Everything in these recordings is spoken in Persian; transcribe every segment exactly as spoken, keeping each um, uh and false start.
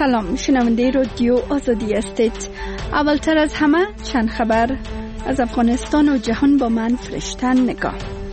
سلام، شنونده رادیو آزادی هستید. اولتر از همه چند خبر از افغانستان و جهان با من فرشتن نگاه.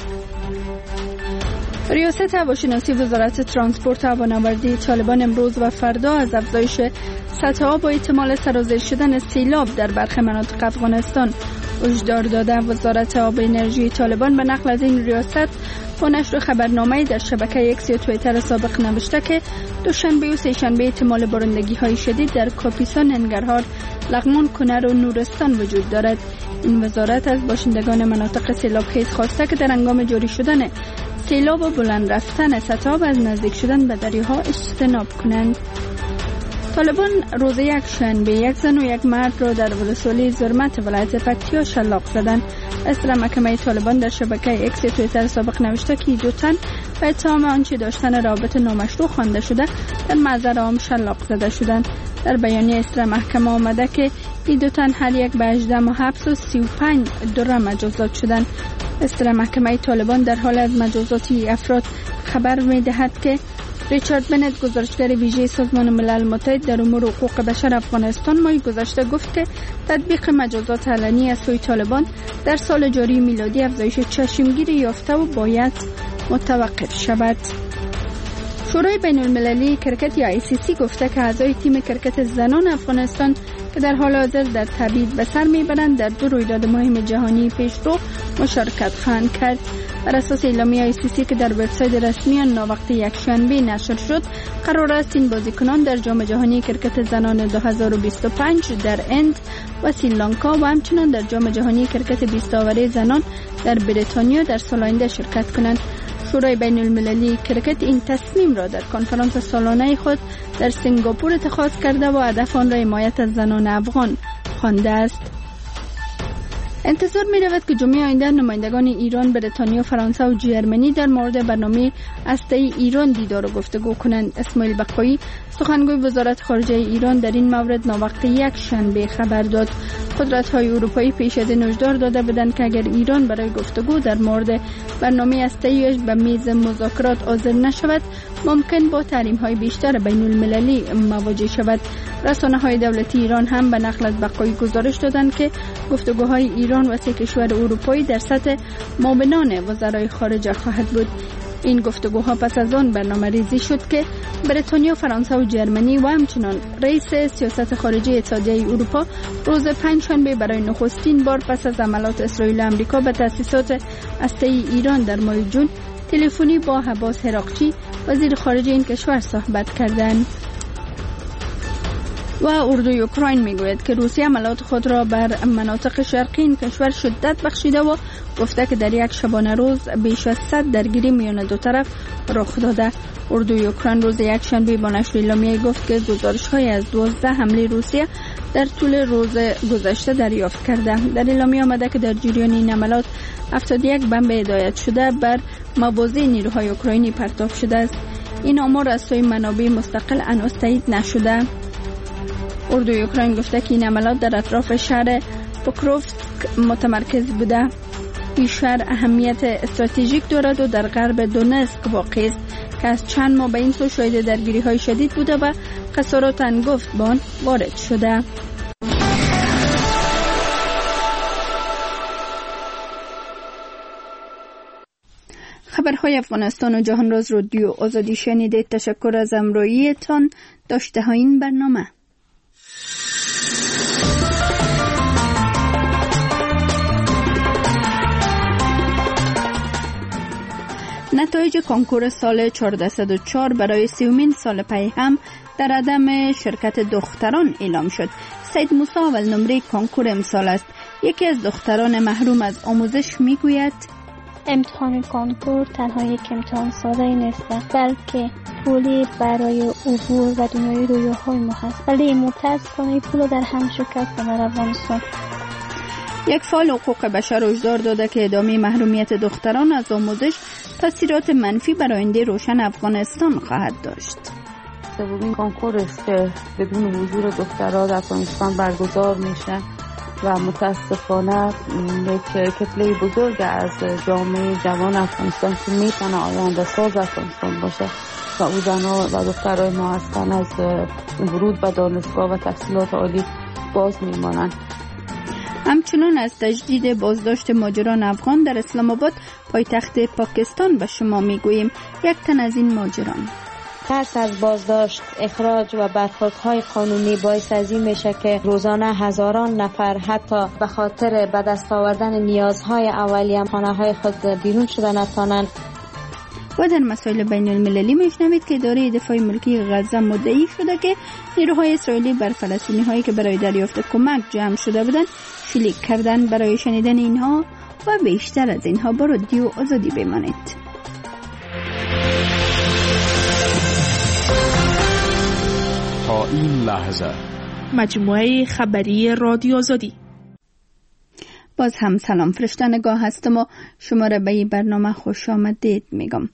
ریاست هواشناسی وزارت ترانسپورت و هوانوردی طالبان امروز و فردا از افزایش سطح آب و احتمال سرازیر شدن سیلاب در برخی مناطق افغانستان هشدار داده. وزارت آب و انرژی طالبان به نقل از این ریاست با نشر خبرنامه‌ای در شبکه اکس یا توییتر سابق نوشته که دوشنبه و سه‌شنبه احتمال بارندگی‌های شدید در کاپیسا، ننگرهار، لغمان، کنر و نورستان وجود دارد. این وزارت از باشندگان مناطق سیلابخیز خواسته که در هنگام جاری شدن سیلاب و بلند رفتن سطح آب از نزدیک شدن به دریاها اجتناب کنند. طالبان روز یک شنبه یک زن و یک مرد را در ولسوالی زرمت ولایت پکتیا شلاق زدند. اصلاح محکمه طالبان در شبکه اکس توییتر سابق نوشته که دو تن به اتهام آنچه داشتن رابطه نامشروع خوانده شده در محضر عام شلاق زده شدند. در بیانیه اصلاح محکمه آمده که این دو تن هر یک به هجده ماه حبس و سی و پنج دوره مجازات شدند. اصلاح محکمه طالبان در حال از مجازات افراد خبر می‌دهد که ریچارد بنت، گزارشگر ویژه سازمان ملل متحد در امور حقوق بشر افغانستان، ماه گذشته گفت که تطبیق مجازات علنی از سوی طالبان در سال جاری میلادی افزایش چشمگیری یافته و باید متوقف شود. شورای بین المللی کرکت یا آی سی سی گفته که اعضای تیم کرکت زنان افغانستان که در حال حاضر در تبعید به سر میبرند در دو رویداد مهم جهانی پیشرو مشارکت خواهند کرد. بر اساس اعلامیه آی سی سی که در وبسایت رسمی آن ناوقت یکشنبه نشر شد، قرار است این بازیکنان در جام جهانی کرکت زنان دو هزار و بیست و پنج در هند و سریلانکا و همچنین در جام جهانی کرکت بیست آوره زنان در بریتانیا در سال آینده شرکت کنند. شورای بین المللی کرکت این تصمیم را در کنفرانس سالانه خود در سنگاپور اتخاذ کرده و هدف آن را حمایت از زنان افغان خوانده است. انتظار می رود که جمعه آینده نمایندگان ایران، بریتانیا، فرانسه و جرمنی در مورد برنامه هسته‌ای ایران دیدار و گفتگو کنند. اسماعیل بقایی، سخنگوی وزارت خارجه ایران، در این مورد ناوقت یک شنبه خبر داد. قدرت‌های اروپایی پیش از این هشدار داده بودند که اگر ایران برای گفتگو در مورد برنامه هسته‌ای به میز مذاکرات حاضر نشود، ممکن با تحریم‌های بیشتر بین المللی مواجه شود. رسانه‌های دولتی ایران هم به نقل از بقایی گزارش دادند که گفتگوهای ایران و سه کشور اروپایی در سطح معاونان وزرای خارجه خواهد بود. این گفتگوها پس از آن برنامه ریزی شد که بریتانیا، فرانسه و جرمنی و همچنین رئیس سیاست خارجی اتحادیه اروپا روز پنجشنبه برای نخستین بار پس از حملات اسرائیل و آمریکا به تأسیسات هسته‌ای ایران در ماه جون تلفنی با عباس هراقچی، وزیر خارجه این کشور، صحبت کردند. و اردوی اوکراین میگوید که روسیه عملیات خود را بر مناطق شرقی این کشور شدت بخشیده و گفته که در یک شبانه روز بیش از صد درگیری میان دو طرف رخ داده. اردوی اوکراین روز یک شنبه با نشر اعلامیه گفت که گزارش‌های از دوازده حمله روسیه در طول روز گذشته دریافت کرده. در اعلامیه آمده که در جریان این عملیات هفتاد و یک بمب هدایت شده بر مواضع نیروهای اوکراینی پرتاب شده است. این آمار از سوی منابع مستقل هنوز تایید نشده. اردوی اوکراین گفته که این عملیات در اطراف شهر پوکروفسک متمرکز بوده. این شهر اهمیت استراتژیک دارد و در غرب دونتسک واقع است که از چند ماه به این سو شاهد درگیری‌های شدید بوده و خسارات هنگفت به آن وارد شده. خبرهای افغانستان و جهان راز رادیو آزادی شنیدید. تشکر از همراهیتان. داشته های این برنامه. نتایج کنکور سال چهارصد و چهار برای سیومین سال پی هم در عدم شرکت دختران اعلام شد. سید موسی اول نمره کنکور امسال است. یکی از دختران محروم از آموزش میگوید: امتحان کنکور تنها یک امتحان ساده نیست، بلکه پولی برای عبور و دنیای رویاهای ما هست. ولی متاسفانه پول در هم شرکت در افغانستان. یک فعال حقوق بشر هشدار داده که ادامه محرومیت دختران از آموزش تاثیرات منفی بر آینده روشن افغانستان خواهد داشت. سومین کنکور است که بدون حضور دخترها در افغانستان برگزار میشه و متاسفانه یک کتله بزرگ از جامعه جوان افغانستان که میتونه آینده ساز افغانستان باشه و او زنها و دخترای ما هستن از ورود به دانشگاه و تحصیلات عالی باز میمانند. همچنان از تجدید بازداشت مهاجران افغان در اسلام آباد پایتخت پاکستان به شما میگوییم. یک تن از این مهاجران ترس از بازداشت، اخراج و برخوردهای قانونی باعث از این میشه که روزانه هزاران نفر حتی به خاطر به دست آوردن نیازهای اولیه خانه‌های خود بیرون شده نتوانند. و در مسائل بین المللی میشنوید که اداره دفاع ملکی غزه مدعی شده که نیروهای اسرائیلی بر فلسطینی هایی که برای دریافت کمک جمع شده بودند شلیک کردن. برای شنیدن اینها و بیشتر از اینها با رادیو آزادی بمانید. تا این لحظه مجموعه خبری رادیو آزادی. باز هم سلام، فرشته نگاه هستم و شما را به این برنامه خوش آمدید میگم.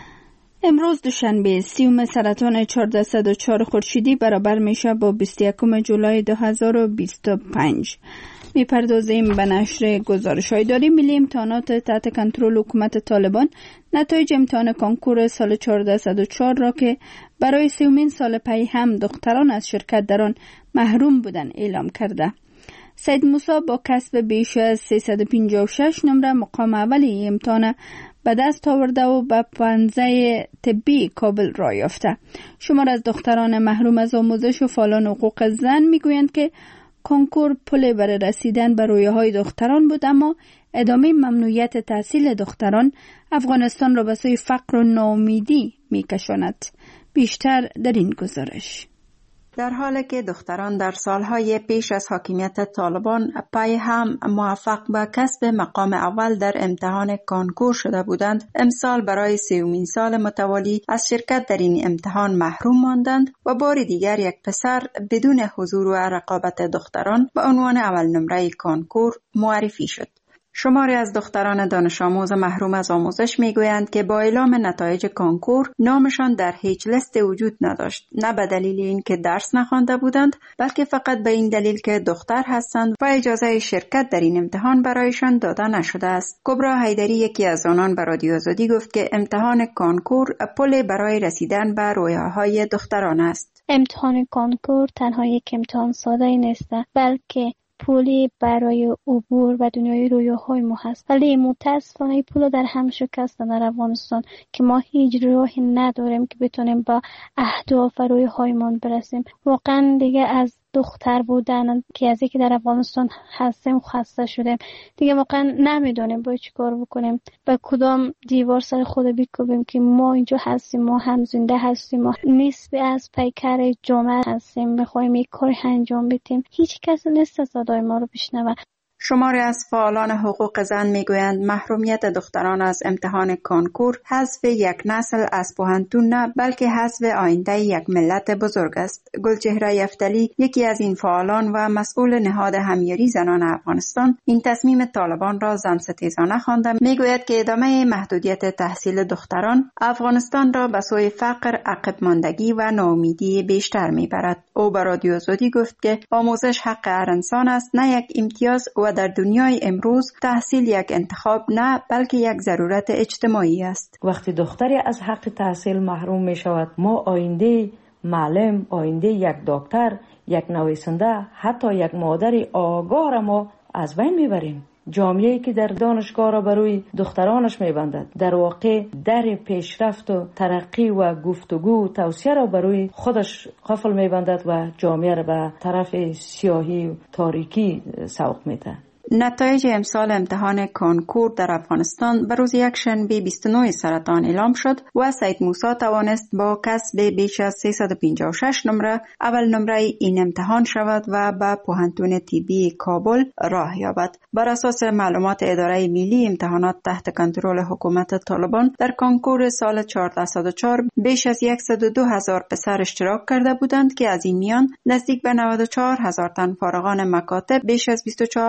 امروز دوشنبه سیوم سرطان چهارصد و چهار خورشیدی برابر میشه با بیست و یکم جولای دو هزار و بیست و پنج. میپردازیم به نشر گزارش‌های اداره ملی امتحانات تحت کنترل حکومت طالبان نتایج امتحان کنکور سال چهارصد و چهار را که برای سیومین سال پی هم دختران از شرکت در آن محروم بودند اعلام کرده. سید موسی با کسب بیش از سیصد و پنجاه و شش نمره مقام اولی امتحان به دست آورده و به پنزه طبی کابل را یافته. شمار از دختران محروم از آموزش و فعالان حقوق زن میگویند که کنکور پل برای رسیدن به رویاهای دختران بود، اما ادامه ممنوعیت تحصیل دختران افغانستان را به سوی فقر و ناامیدی میکشاند. بیشتر در این گزارش. در حالی که دختران در سالهای پیش از حاکمیت طالبان پای هم موفق به کسب مقام اول در امتحان کنکور شده بودند، امسال برای سومین سال متوالی از شرکت در این امتحان محروم ماندند و بار دیگر یک پسر بدون حضور و رقابت دختران به عنوان اول نمره کنکور معرفی شد. شماری از دختران دانش آموز محروم از آموزش میگویند که با اعلام نتایج کنکور نامشان در هیچ لیست وجود نداشت، نه به دلیل اینکه درس نخوانده بودند، بلکه فقط به این دلیل که دختر هستند و اجازه شرکت در این امتحان برایشان داده نشده است. کبرا حیدری یکی از آنان به رادیو آزادی گفت که امتحان کنکور پل برای رسیدن به رویاهای دختران است. امتحان کنکور تنها یک امتحان ساده نیست، بلکه پولی برای عبور و دنیای رویاهای ما هست. ولی متاسفانه این پول در هم شکسته در افغانستان که ما هیچ راهی نداریم که بتونیم با اهداف و رویاهایمان برسیم. واقعا دیگه از دختر بودن که از اینکه در افغانستان هستیم خسته شدیم. دیگه واقعا نمیدونیم باید چی کار بکنیم، به کدام دیوار سر خود بکوبیم که ما اینجا هستیم، ما هم زنده هستیم، ما نسبی از پیکر جامعه هستیم، میخوایم یک کار انجام بدیم. هیچ کس نیست صدای ما رو بشنوه. شماری از فعالان حقوق زن میگویند محرومیت دختران از امتحان کنکور حذف یک نسل از پوهنتون نه، بلکه حذف آینده یک ملت بزرگ است. گلچهره یفتلی یکی از این فعالان و مسئول نهاد همیاری زنان افغانستان این تصمیم طالبان را زن ستیزانه خوانده. میگوید که ادامه محدودیت تحصیل دختران افغانستان را به سوی فقر، عقب ماندگی و ناامیدی بیشتر میبرد. او به رادیو آزادی گفت که آموزش حق هر انسان است، نه یک امتیاز، و در دنیای امروز تحصیل یک انتخاب نه بلکه یک ضرورت اجتماعی است. وقتی دختری از حق تحصیل محروم می شود، ما آینده معلم، آینده یک دکتر، یک نویسنده، حتی یک مادر آگاه را ما از بین میبریم. جامعه‌ای که در دانشگاه را بروی دخترانش میبندد در واقع در پیشرفت و ترقی و گفتگو و توسعه را بروی خودش قفل میبندد و جامعه را به طرف سیاهی و تاریکی سوق میده. نتایج امسال امتحان کنکور در افغانستان به روز یکشنبه بیست و نه سرطان اعلام شد و سید موسی توانست با کسب بیش از سیصد و پنجاه و شش نمره اول نمره این امتحان شود و به پوهنتون طبی کابل راه یابد. بر اساس معلومات اداره ملی امتحانات تحت کنترل حکومت طالبان در کنکور سال چهارصد و چهار بیش از صد و دو هزار پسر اشتراک کرده بودند که از این میان نزدیک به نود و چهار هزار تن فارغان مکاتب، بیش از بیست و چهار هزار تن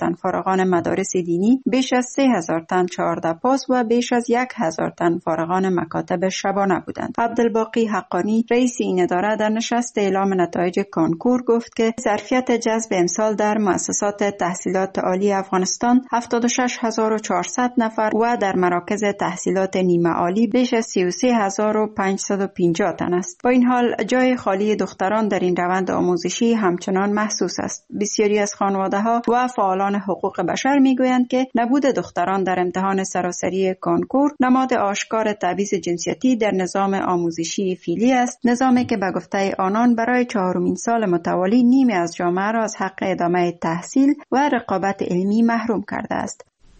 تن فارغان مدارس دینی، بیش از سه هزار تن چهارده پاس و بیش از یک هزار تن فارغان مکاتب شبانه بودند. عبدالباقی حقانی رئیس این اداره در نشست اعلام نتایج کانکور گفت که ظرفیت جذب امسال در مؤسسات تحصیلات عالی افغانستان هفتاد و شش هزار و چهارصد نفر و در مراکز تحصیلات نیمه عالی بیش از سی و سه هزار و پانصد و پنجاه تن است. با این حال جای خالی دختران در این روند آموزشی همچنان محسوس است. بسیاری از خانواده‌ها و فعالان حقوق بشر میگویند که نبود دختران در امتحان سراسری کانکور نماد آشکار تبعیض جنسیتی در نظام آموزشی فعلی است، نظامی که به گفته آنان برای چهارمین سال متوالی نیمی از جامعه را از حق ادامه تحصیل و رقابت علمی محروم کرده است.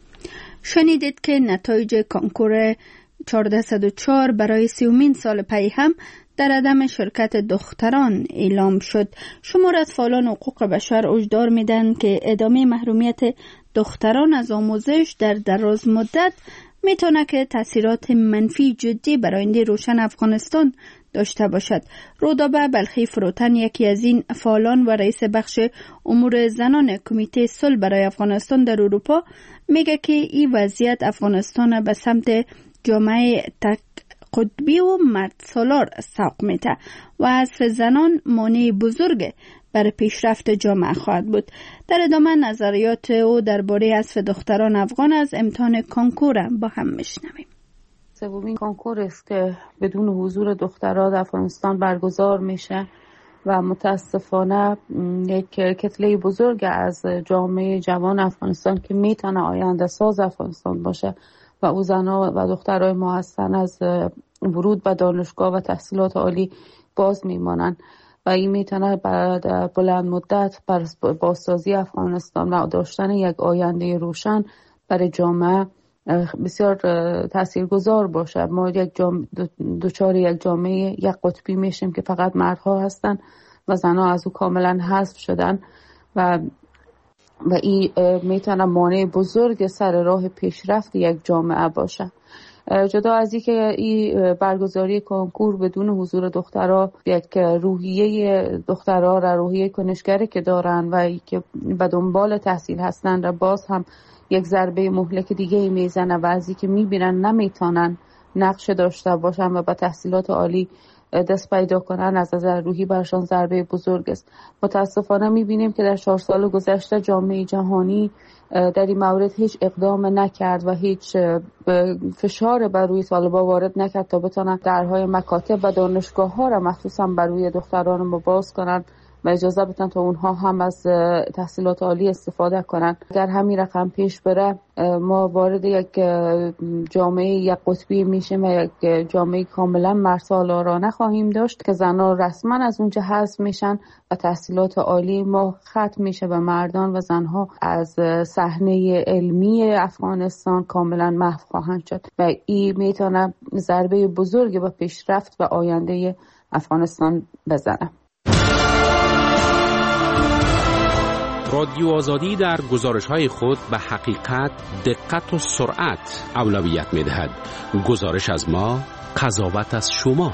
شنیدید که نتایج کانکور چهارصد و چهار برای سیومین سال پی هم در عدم شرکت دختران اعلام شد. شمار از فعالان حقوق بشر هشدار میدن که ادامه محرومیت دختران از آموزش در دراز مدت میتونه که تاثیرات منفی جدی بر آینده روشن افغانستان داشته باشد. رودابه بلخی فروتن یکی از این فعالان و رئیس بخش امور زنان کمیته صلح برای افغانستان در اروپا میگه که این وضعیت افغانستان به سمت جامعه تک قطبی و مرد سالار سوق میده و حذف زنان مانع بزرگ برای پیشرفت جامعه خواهد بود. در ادامه نظریات او درباره حذف دختران افغان از امتحان کانکور با هم میشنویم. سومین کانکور است که بدون حضور دختران در افغانستان برگزار میشه و متاسفانه یک کتله بزرگ از جامعه جوان افغانستان که میتونه آینده ساز افغانستان باشه و او زنها و دخترای ما هستن از ورود به دانشگاه و تحصیلات عالی باز میمانند و این میتونه بعد بلند مدت بر بازسازی افغانستان و داشتن یک آینده روشن برای جامعه بسیار تاثیرگذار باشه. ما یک جامعه دوچار یک جامعه یک قطبی میشیم که فقط مردها هستن و زنها از او کاملا حذف شدن و و این میتونه مانع بزرگ سر راه پیشرفت یک جامعه باشه. جدا از این که این برگزاری کنکور بدون حضور دخترها یک روحیه دخترها را روحیه کنشگری که دارن و که به دنبال تحصیل هستن را باز هم یک ضربه مهلک دیگه میزنه و از این که میبینن نمیتونن نقش داشته باشن و به تحصیلات عالی دست پیدا کنن از نظر روحی برشان ضربه بزرگ است. متاسفانه میبینیم که در چهار سال گذشته جامعه جهانی در این مورد هیچ اقدام نکرد و هیچ فشار بر روی طالبان وارد نکرد تا بتونن درهای مکاتب و دانشگاه ها را مخصوصا بر روی دختران ما باز کنن و اجازه بدن تا اونها هم از تحصیلات عالی استفاده کنن. اگر همین رقم پیش بره ما وارد یک جامعه یک قطبی میشیم و یک جامعه کاملا مرسالارانه خواهیم داشت که زنها رسما از اونجا حذف میشن و تحصیلات عالی ما ختم میشه و مردان و زنها از صحنه علمی افغانستان کاملا محو خواهند شد و این میتونه ضربه بزرگی به پیشرفت و آینده افغانستان بزنه. رادیو آزادی در گزارش‌های خود به حقیقت، دقت و سرعت اولویت می‌دهد. گزارش از ما، قضاوت از شما.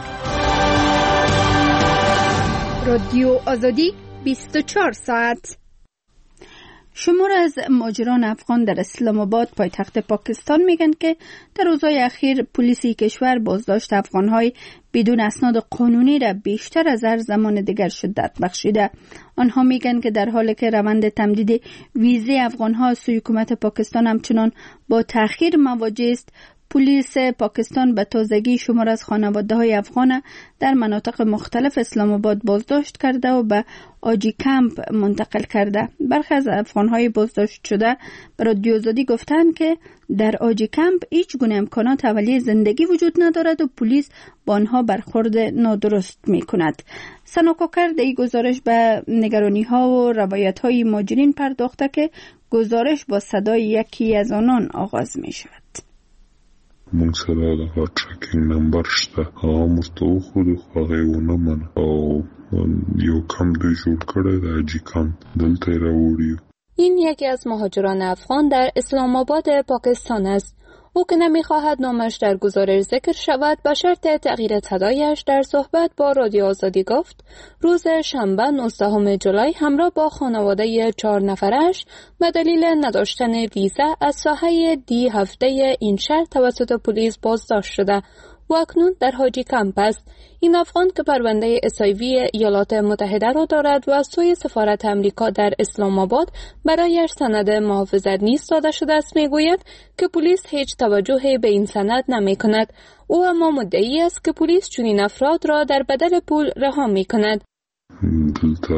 رادیو آزادی بیست و چهار ساعت. شمار از مهاجران افغان در اسلام آباد پایتخت پاکستان میگن که در روزهای اخیر پلیس کشور بازداشت افغانهای بدون اسناد قانونی را بیشتر از هر زمان دیگر شدت بخشیده. آنها میگن که در حالی که روند تمدید ویزه افغانها سوی حکومت پاکستان همچنان با تأخیر مواجه است، پلیس پاکستان به تازگی شمار از خانواده‌های افغان در مناطق مختلف اسلام آباد بازداشت کرده و به آجی کمپ منتقل کرده. برخی از افغان‌های بازداشت شده به رادیو آزادی گفتند که در آجی کمپ هیچ گونه امکانات تولیه زندگی وجود ندارد و پلیس با آنها برخورد نادرست می‌کند. سنا کوکر در این گزارش به نگرانی‌ها و روایت‌های مهاجرین پرداخته که گزارش با صدای یکی از آنان آغاز می‌شود. مونږ سره د هاټ ټریکینګ نمبر شته، هغه موږ ته وښودو خو هغه یې ونه منه او یو کمپ دوی جوړ کړی د حاجي کمپ، دلته یې راوړي. این یکی از مهاجران افغان در اسلام آباد پاکستان است. او که نمی‌خواهد نامش در گزارش ذکر شود به شرط تغییر صدایش در صحبت با رادیو آزادی گفت روز شنبه نوزدهم جولای همراه با خانواده چهار نفرش به دلیل نداشتن ویزا از ساحه دی هفته این شهر توسط پلیس بازداشت شده و اکنون در حاجی کمپ است. این افغان که پرونده اس آی وی ایالات متحده را دارد و از سوی سفارت امریکا در اسلام آباد برایش سند محافظت نیز داده شده است میگوید که پلیس هیچ توجهی به این سند نمی کند. او اما مدعی است که پلیس چنین افراد را در بدل پول رها می کند. دلته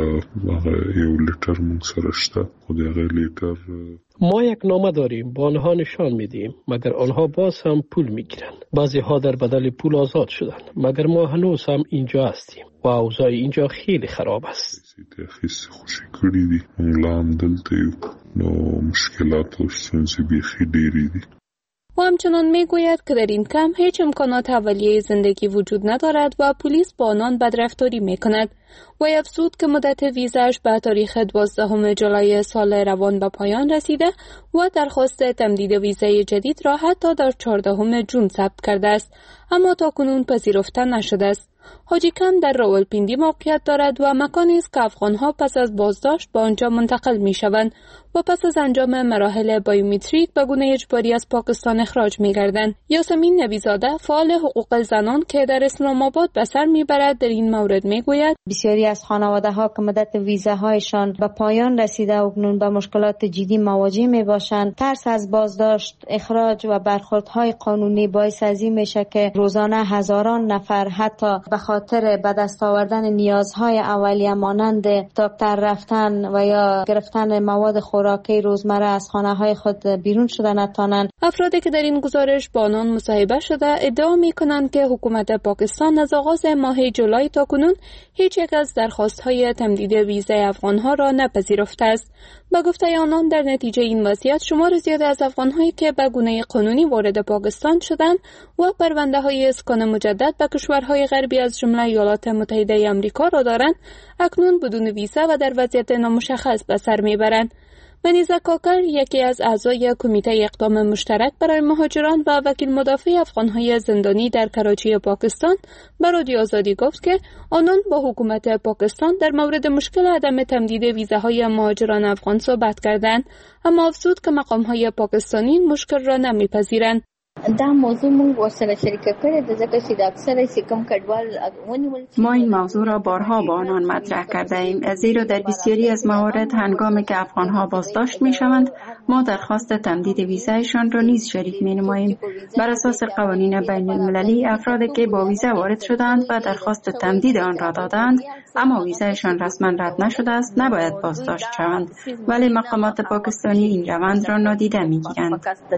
یو لیتر مونږ سره شته خو د هغه لیتر ما یک نامه داریم با آنها نشان میدیم مگر آنها باز هم پول میگیرند. بعضی ها در بدل پول آزاد شدند مگر ما هنوز هم اینجا هستیم و اوضاع اینجا خیلی خراب است. خیلی خوشی کردی دی مونږ لا هم دلته یو نو مشکلات او ستونزې بیخي ډېرې دي. و همچنان میگوید که در این کمپ هیچ امکانات اولیه زندگی وجود ندارد و پلیس با آنان بدرفتاری میکند. و افزود که مدت ویزاش به تاریخ دوازدهم جولای سال روان به پایان رسیده و درخواست تمدید ویزای جدید را حتی در چهاردهم ژوئن ثبت کرده است اما تاکنون پذیرفته نشده است. حاجی کمپ در راولپیندی موقعیت دارد و مکانی است که افغانها پس از بازداشت به آنجا منتقل می شوند و پس از انجام مراحل بایومتریک به گونه اجباری از پاکستان اخراج می گردند. یاسمین نبیزاده فعال حقوق زنان که در اسلام آباد به سر می برد در این مورد می گوید بسیاری از خانواده ها که مدت ویزاهایشان به پایان رسیده و اکنون به مشکلات جدی مواجه می باشند، ترس از بازداشت، اخراج و برخوردهای قانونی باعث از این میشه که روزانه هزاران نفر حتی به خاطر به دست آوردن نیازهای اولیه مانند دکتر رفتن و یا گرفتن مواد خوراکی روزمره از خانه های خود بیرون شده نتوانند. افرادی که در این گزارش با آنان مصاحبه شده ادعا می کنند که حکومت پاکستان از آغاز ماه جولای تا کنون هیچ یک از درخواست‌های تمدید ویزای افغان‌ها را نپذیرفته است. با گفته آنان در نتیجه این وضعیت شمار زیادی از افغان‌هایی که به گونه قانونی وارد پاکستان شدند و پرونده‌های اسکان مجدد به کشورهای غربی از جمله ایالات متحده آمریکا را دارند، اکنون بدون ویزا و در وضعیت نامشخص به سر میبرند. منیزه کاکر یکی از اعضای کمیته اقدام مشترک برای مهاجران و وکیل مدافع افغان‌های زندانی در کراچی پاکستان به رادیو آزادی گفت که آنان با حکومت پاکستان در مورد مشکل عدم تمدید ویزاهای مهاجران افغان صحبت کردند، اما افزود که مقام‌های پاکستانی این مشکل را نمی‌پذیرند. دا موضوع مونږ ورسره شریکه کړې ده ځکه چې د اکثره چې کوم کډوال ونیول ما این موضوع را بارها با آنان مطرح کرده ایم، زیرا در بسیاری از موارد هنگامی که افغانها بازداشت میشوند ما درخواست تمدید ویزایشان را نیز شریک مینماییم. بر اساس قوانین بین المللی افرادی که با ویزا وارد شدند و درخواست تمدید آن را دادند اما ویزایشان رسما رد نشده است نباید بازداشت شوند، ولی مقامات پاکستانی این روند را نادیده میگیرند.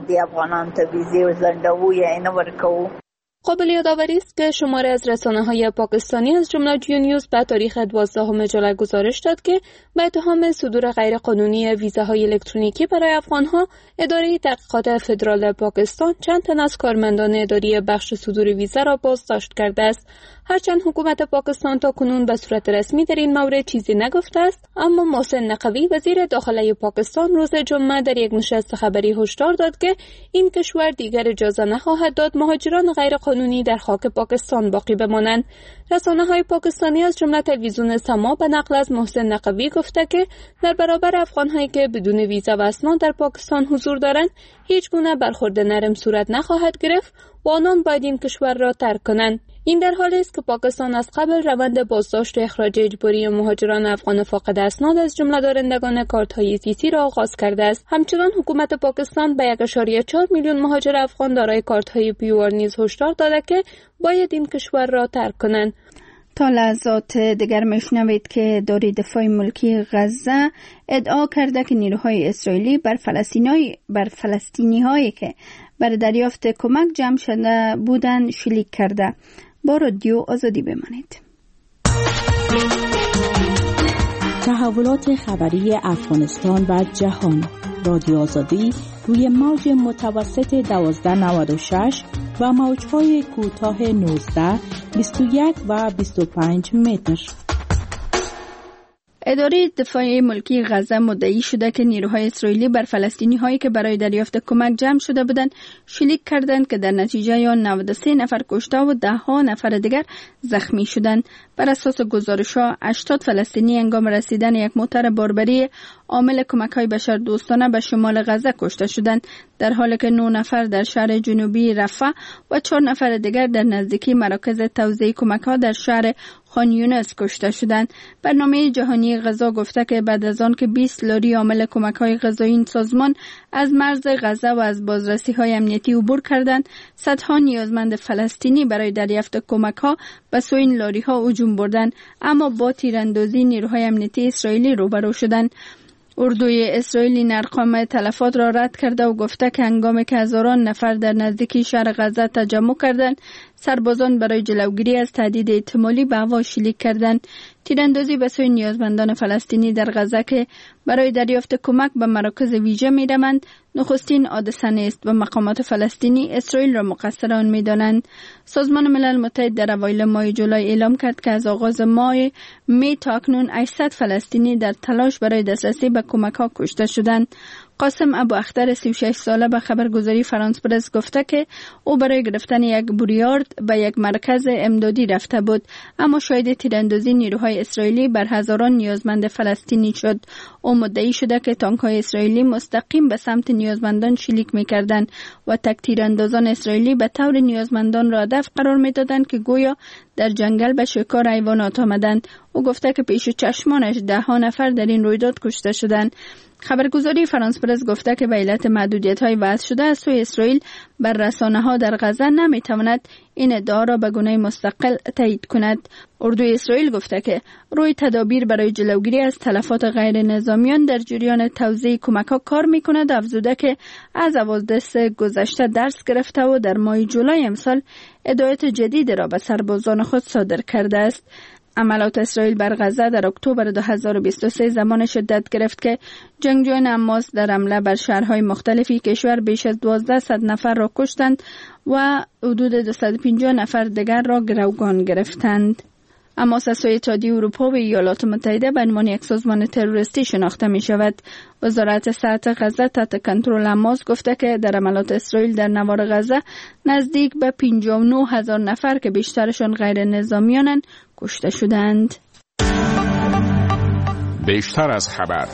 قابل یادآوری است که شماری از رسانه‌های پاکستانی از جمله جیو نیوز به تاریخ دوازدهم جولای گزارش داد که به اتهام صدور غیرقانونی ویزاهای الکترونیکی برای افغان‌ها، اداره تحقیقات فدرال پاکستان چند تن از کارمندان اداری بخش صدور ویزا را بازداشت کرده است. هرچند حکومت پاکستان تا کنون به صورت رسمی در این مورد چیزی نگفته است، اما محسن نقوی وزیر داخله پاکستان روز جمعه در یک نشست خبری هشدار داد که این کشور دیگر اجازه نخواهد داد مهاجران غیرقانونی در خاک پاکستان باقی بمانند. رسانه‌های پاکستانی از جمله تلویزیون سما به نقل از محسن نقوی گفته که در برابر افغان‌هایی که بدون ویزا و اسناد در پاکستان حضور دارند، هیچ گونه برخورد نرم صورت نخواهد گرفت و آنان باید این کشور را ترک کنند. این در حالی است که پاکستان از قبل روند بازداشت و اخراج اجباری مهاجران افغان فاقد اسناد از جمله دارندگان کارت‌های سیسی را آغاز کرده است. همچنان حکومت پاکستان به یک ممیز چهار میلیون مهاجر افغان دارای کارت‌های پیوار نیز هشدار داده که باید این کشور را ترک کنند. تا لحظات دیگر میشنوید که اداره دفاع ملکی غزه ادعا کرده که نیروهای اسرائیلی بر فلسطینی بر فلسطینی هایی که بر دریافت کمک جمع شده بودند شلیک کرده. با رادیو آزادی بمانید. تحولات خبری افغانستان و جهان. رادیو آزادی روی موج متوسط دوازده نود و شش و موج‌های کوتاه نوزده، بیست و یک و بیست و پنج متر. اداره دفاع ملکی غزه مدعی شده که نیروهای اسرائیلی بر فلسطینی هایی که برای دریافت کمک جمع شده بودند شلیک کردند که در نتیجه آن نود و سه نفر کشته و ده ها نفر دیگر زخمی شدند. بر اساس گزارش‌ها هشتاد فلسطینی هنگام رسیدن یک موتر باربری عامل کمک‌های بشردوستانه به شمال غزه کشته شدند، در حالی که نه نفر در شهر جنوبی رفح و چهار نفر دیگر در نزدیکی مراکز توزیع کمک‌ها در شهر خان یونس کشته شدند. برنامه جهانی غذا گفته که بعد از آن که بیست لاری عامل کمک‌های غذایی این سازمان از مرز غزه و از بازرسی‌های امنیتی عبور کردند، صدها نیازمند فلسطینی برای دریافت کمک‌ها به سوی این لاری‌ها هجوم بردند، اما با تیراندازی نیروهای امنیتی اسرائیلی روبرو شدند. اردوی اسرائیلی این ارقام تلفات را رد کرده و گفته که هنگامی که هزاران نفر در نزدیکی شهر غزه تجمع کردند، سربازان برای جلوگیری از تهدید احتمالی به هوا شلیک کردند. تیراندازی به سوی نیازمندان فلسطینی در غزه که برای دریافت کمک به مراکز ویژه می‌روند نخستین حادثه نیست و مقامات فلسطینی اسرائیل را مقصر آن می‌دانند. سازمان ملل متحد در اوایل ماه جولای اعلام کرد که از آغاز ماه می تا اکنون هشتصد فلسطینی در تلاش برای دسترسی به کمک‌ها کشته شدند. قاسم ابو اختر سی و شش ساله به خبرگزاری فرانس پرس گفته که او برای گرفتن یک بوریارد به یک مرکز امدادی رفته بود، اما شاهد تیراندازی نیروهای اسرائیلی بر هزاران نیازمند فلسطینی شد. او مدعی شده که تانک‌های اسرائیلی مستقیم به سمت نیازمندان شلیک می‌کردند و تک تیراندازان اسرائیلی به طور نیازمندان را هدف قرار می‌دادند که گویا در جنگل به شکار حیوانات آمدند. او گفته که پیش چشمانش ده ها نفر در این رویداد کشته شدند. خبرگزاری فرانس پرس گفته که به علت محدودیت‌های وضع شده از سوی اسرائیل بر رسانه‌ها در غزه نمی‌تواند این ادعا را به گونه مستقل تایید کند. اردوی اسرائیل گفته که روی تدابیر برای جلوگیری از تلفات غیر نظامیان در جریان توزیع کمک‌ها کار می‌کند. افزوده که از اواسط گذشته درس گرفته و در ماه جولای امسال هدایت جدید را به سربازان خود صادر کرده است. عملات اسرائیل بر غزه در اکتبر دو هزار و بیست و سه زمان شدت گرفت که جنگجویان حماس در حمله بر شهرهای مختلفی کشور بیش از دوازده صد نفر را کشتند و حدود دویست و پنجاه نفر دیگر را گروگان گرفتند. حماس از سوی اتحادیه اروپا و ایالات متحده به عنوان یک سازمان تروریستی شناخته می شود. وزارت صحت غزه تحت کنترل حماس گفته که در عملات اسرائیل در نوار غزه نزدیک به پنجاه و نه هزار نفر که بیشترشان غیر نظامیانند کشته شدند. بیشتر از خبر.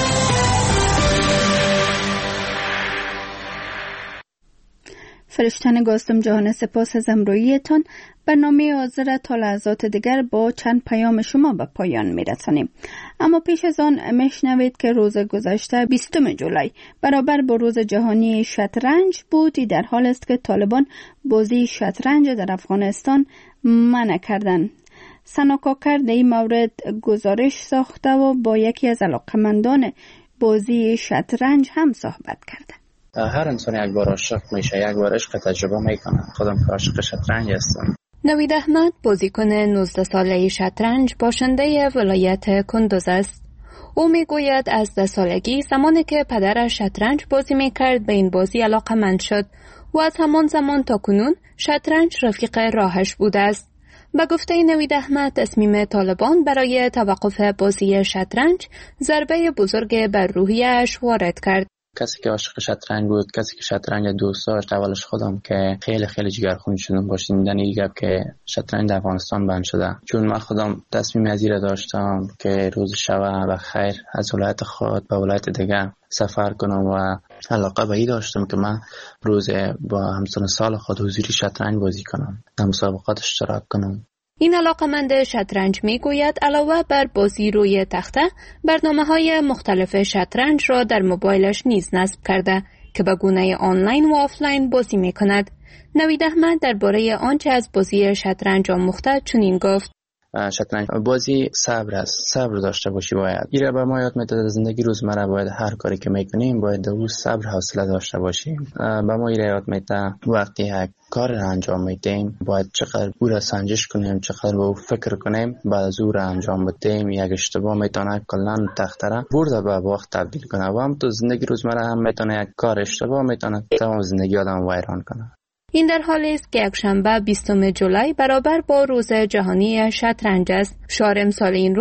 فرشتن گاستم جهان سپاس از همراهیتان. برنامه حاضر تا لحظات دیگر با چند پیام شما به پایان میرسانیم، اما پیش از آن میشنوید که روز گذشته بیستم جولای برابر با روز جهانی شطرنج بودی در حال است که طالبان بازی شطرنج در افغانستان منع کردند. سناکاکر در این مورد گزارش ساخته و با یکی از علاقمندان بازی شطرنج هم صحبت کرده. هر انسان یک بار عاشق میشه، یک بار عشق تجربه میکنه. خودم که عاشق شطرنج هستم. نوید احمد بازیکن نوزده ساله شطرنج باشنده ولایت کندوز است. او میگوید از ده سالگی زمانی که پدرش شطرنج بازی میکرد به این بازی علاقه‌مند شد و از همان زمان تا کنون شطرنج رفیق راهش بوده است. به گفته نوید احمد تصمیم طالبان برای توقف بازی شطرنج ضربه بزرگ بر روحیه‌اش وارد کرد. کسی که عاشق شطرنج بود، کسی که شطرنج دوست داشت، اولش خودم که خیلی خیلی جگرخون شدم با شنیدن این گپ که شطرنج در افغانستان بند شده، چون من خودم تصمیم از این داشتم که روز شب به خیر از ولایت خود به ولایت دیگه سفر کنم و علاقه به این داشتم که من روز با همسن سال خود حضوری شطرنج بازی کنم، در مسابقات اشتراک کنم. این علاقمند شطرنج میگوید علاوه بر بازی روی تخته، برنامه‌های مختلف شطرنج را در موبایلش نیز نصب کرده که به گونه آنلاین و آفلاین بازی میکند. نوید احمد درباره آنچه از بازی شطرنج آموخته چنین گفت: شطرنج بازی صبر است، صبر داشته باشی. باید ایره به ما یاد میداد زندگی روزمره باید هر کاری که میکنیم باید در روز صبر حوصله داشته باشیم. به ما ایره یاد میده وقتی یک کار را انجام میدیم باید چقدر او را سنجش کنیم، چقدر به او فکر کنیم، بعد از او را انجام بدیم. یک اشتباه میتونه کلا تخته را برده به وقت تبدیل کنه و هم تو زندگی روزمره هم میتونه یک کار اشتباه میتونه تمام زندگی آدم ویران کنه. این در حالی است که یکشنبه بیستم جولای برابر با روز جهانی شطرنج است. شعار امسال این روز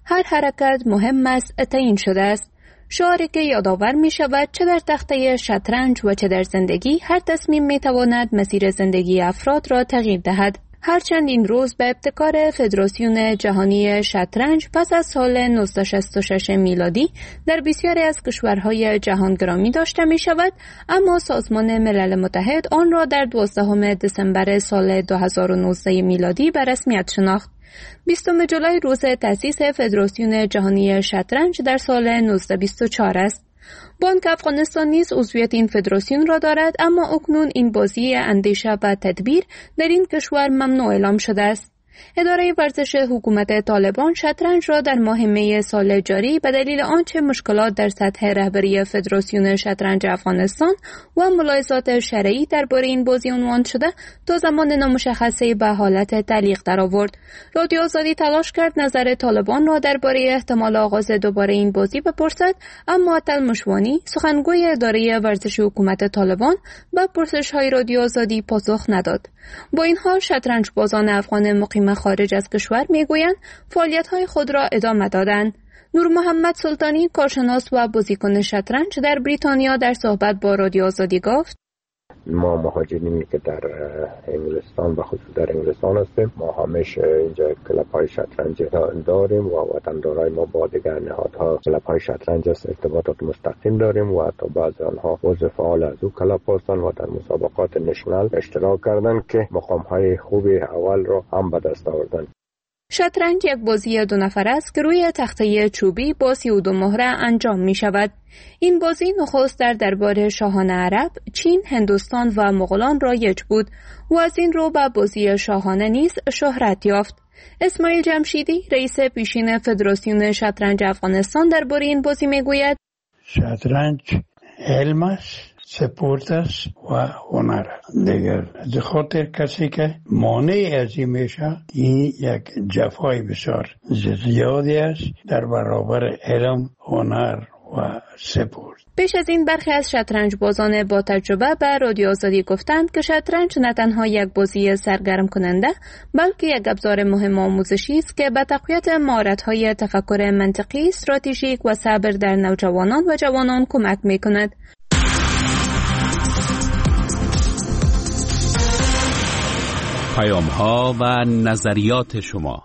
هر حرکت مهم است تعیین شده است. شعاری که یادآور می شود چه در تخته شطرنج و چه در زندگی هر تصمیم می تواند مسیر زندگی افراد را تغییر دهد. هرچند این روز به ابتکار فدراسیون جهانی شطرنج پس از سال نوزده و شصت و شش میلادی در بسیاری از کشورهای جهان گرامی داشته می شود، اما سازمان ملل متحد آن را در دوازدهم دسامبر سال دو هزار و نوزده میلادی به رسمیت شناخت. بیستم جولای روز تأسیس فدراسیون جهانی شطرنج در سال نوزده بیست و چهار است. بانک افغانستان نیز عضویت این فدراسیون را دارد، اما اکنون این بازی اندیشه و تدبیر در این کشور ممنوع اعلام شده است. اداره ورزش حکومت طالبان شطرنج را در ماه می سال جاری به دلیل آنچه مشکلات در سطح رهبری فدراسیون شطرنج افغانستان و ملاحظات شرعی درباره این بازی عنوان شده تا زمان نامشخصی به حالت تعلیق درآورد. رادیو آزادی تلاش کرد نظر طالبان را درباره احتمال آغاز دوباره این بازی بپرسد، اما عطل مشوانی سخنگوی اداره ورزش حکومت طالبان به پرسش‌های رادیو آزادی پاسخ نداد. با این حال شطرنج بازان افغان مقیم خارج از کشور میگویند فعالیت‌های خود را ادامه دادند. نور محمد سلطانی کارشناس و بازیکن شطرنج در بریتانیا در صحبت با رادیو آزادی گفت: ما مهاجرینی که در انگلستان و خصوص در انگلستان هستیم، ما همیشه اینجا کلب‌های شطرنج داریم و وطندارای ما با دیگر نهادها کلب‌های شطرنج است ارتباطات مستقیم داریم و حتی بعضی آنها عضو فعال از او کلب هستند و در مسابقات نشنال اشتراک کردند که مقام‌های خوبی اول را هم به دست آوردند. شطرنج یک بازی دو نفر است که روی تخته چوبی با سی و دو مهره انجام می شود. این بازی نخست در دربار شاهان عرب، چین، هندوستان و مغولان رایج بود و از این رو به بازی شاهانه نیز شهرت یافت. اسماعیل جمشیدی رئیس پیشین فدراسیون شطرنج افغانستان درباره این بازی می گوید: شطرنج علم است، سپورت است و هنر. دیگر از خاطر کسی که مانع از این میشه، این یک جفای بسیار زیادی است در برابر علم، هنر و سپورت. پیش از این برخی از شطرنج بازان با تجربه به رادیو آزادی گفتند که شطرنج نه تنها یک بازی سرگرم کننده بلکه یک ابزار مهم آموزشی است که به تقویت مهارت‌های تفکر منطقی، استراتژیک و صبر در نوجوانان و جوانان کمک می‌کند. پیام‌ها و نظریات شما.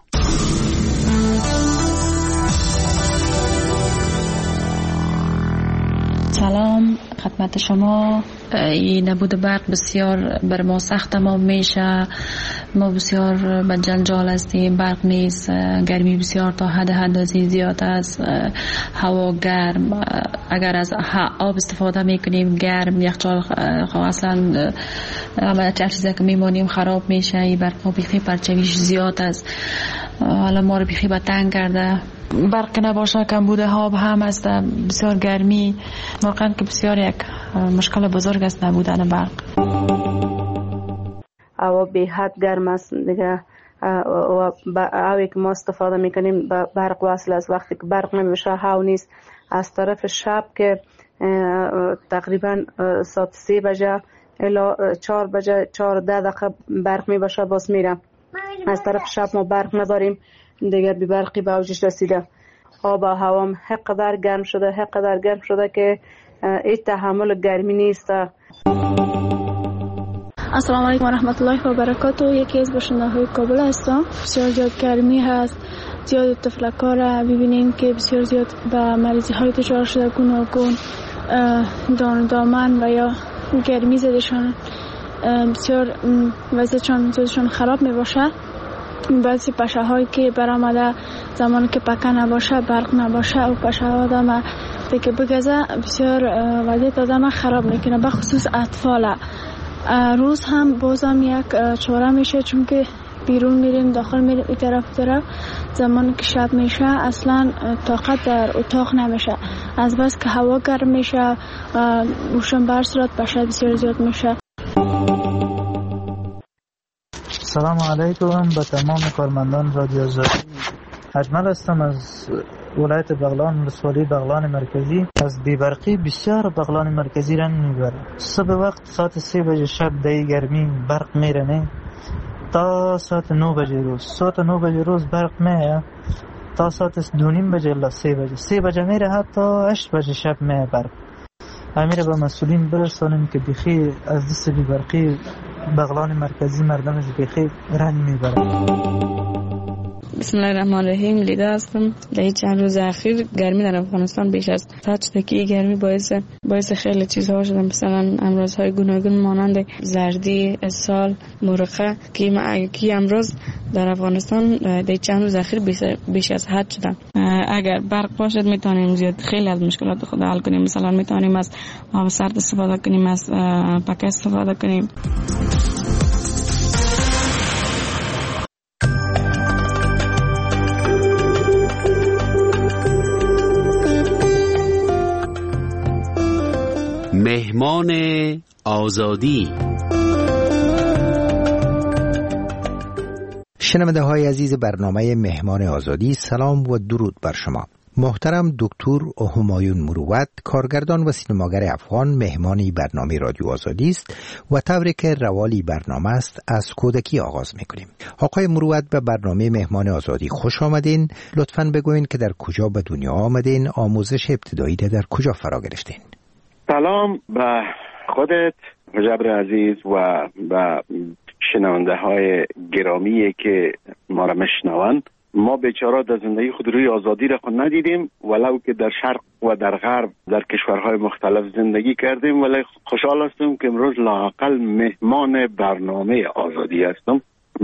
سلام خدمت شما. این نبود برق بسیار بر ما سخت تمام میشه. ما بسیار به جنجال هستیم. برق نیست، گرمی بسیار تا حد حدازی زیاد است، هوا گرم. اگر از آب استفاده میکنیم گرم، یخچال اصلا همه چیزی که میمونیم خراب میشه. این برق ها بیخی پرچویش زیاد است. حالا ما رو بیخی به تنگ کرده. برق نباشه کمبود آب هم است، بسیار گرمی. واقعا که بسیار یک مشکل بزرگ است نبودن برق. هوا به حد گرم است دیگه و هوایی که ما استفاده میکنیم به برق وصل است. وقتی که برق نمیشه هوا نیست. از طرف شب که تقریبا ساعت سه بجه الا چهار بجه چهار ده دقیقه برق میباشه باز میره. از طرف شب ما برق نداریم دیگر، بی برقی به اوجش رسیده. آب و هوام حقدر گرم شده حقدر گرم شده که این تحمل گرمی نیست. السلام علیکم و رحمت الله و برکاته. یکی از باشنده‌های کابل هستم. بسیار زیاد گرمی هست، زیاد تفلک‌ها را ببینیم که بسیار زیاد به مریضی های دچار شده، گوناگون دان دامن و یا گرمی زدشان بسیار وضعشان زیادشان خراب می باشه. بعضی پشه هایی که برآمده زمانی که پکه نباشه، برق نباشه و پشه ها آدم که بگذه بسیار وضعیت آدم خراب میکنه، به خصوص اطفال. روز هم بازم یک چاره میشه چون که بیرون میریم داخل میریم این طرف طرف. زمانی که شب میشه اصلا طاقت در اتاق نمیشه، از بس که هوا گرم میشه روشن بر صورت پشه بسیار زیاد میشه. سلام علیکم به تمام کارمندان رادیو آزادی. اجمل هستم از ولایت بغلان، ولسوالی بغلان مرکزی. از بیبرقی بسیار بغلان مرکزی رنگ میبره. صبح وقت ساعت سه بجه شب دی گرمی برق میره نه تا ساعت نه بجه روز. ساعت نه بجه روز برق میه تا ساعت دو نیم بجه الا سه بجه سه بجه میره حتی هشت بجه شب میه برق. امیره به مسئولین برسانیم که بخی از دست بی برقی بغلان مرکزی مردمش بخی رنج میبره. بسم الله الرحمن الرحیم. لیدا هستم. در چند روز اخیر گرمی در افغانستان بیش از حد شده که گرمی باعث باعث خیلی چیزها شده، مثلا امراضهای گوناگون مانند زردی، اسهال، مرقه که که امراض در افغانستان در چند روز اخیر بیش از حد شده. اگر برق باشد میتونیم زیاد خیلی از مشکلات خود حل کنیم. مثلا میتونیم از آب سرد استفاده کنیم، از پاکت استفاده کنیم. مهمان آزادی. شنونده های عزیز برنامه مهمان آزادی، سلام و درود بر شما. محترم دکتر همایون مروت، کارگردان و سینماگر افغان، مهمانی برنامه رادیو آزادی است و طوری که روالی برنامه است از کودکی آغاز میکنیم. آقای مروت به برنامه مهمان آزادی خوش آمدین. لطفاً بگوین که در کجا به دنیا آمدین، آموزش ابتدایی در کجا فرا گرفتین؟ سلام به خودت مجبر عزیز و به شنونده های گرامی که ما را میشنوند. ما بیچاره در زندگی خود روی آزادی را خود ندیدیم، ولو که در شرق و در غرب در کشورهای مختلف زندگی کردیم، ولی خوشحال هستم که امروز لااقل مهمان برنامه آزادی هستم.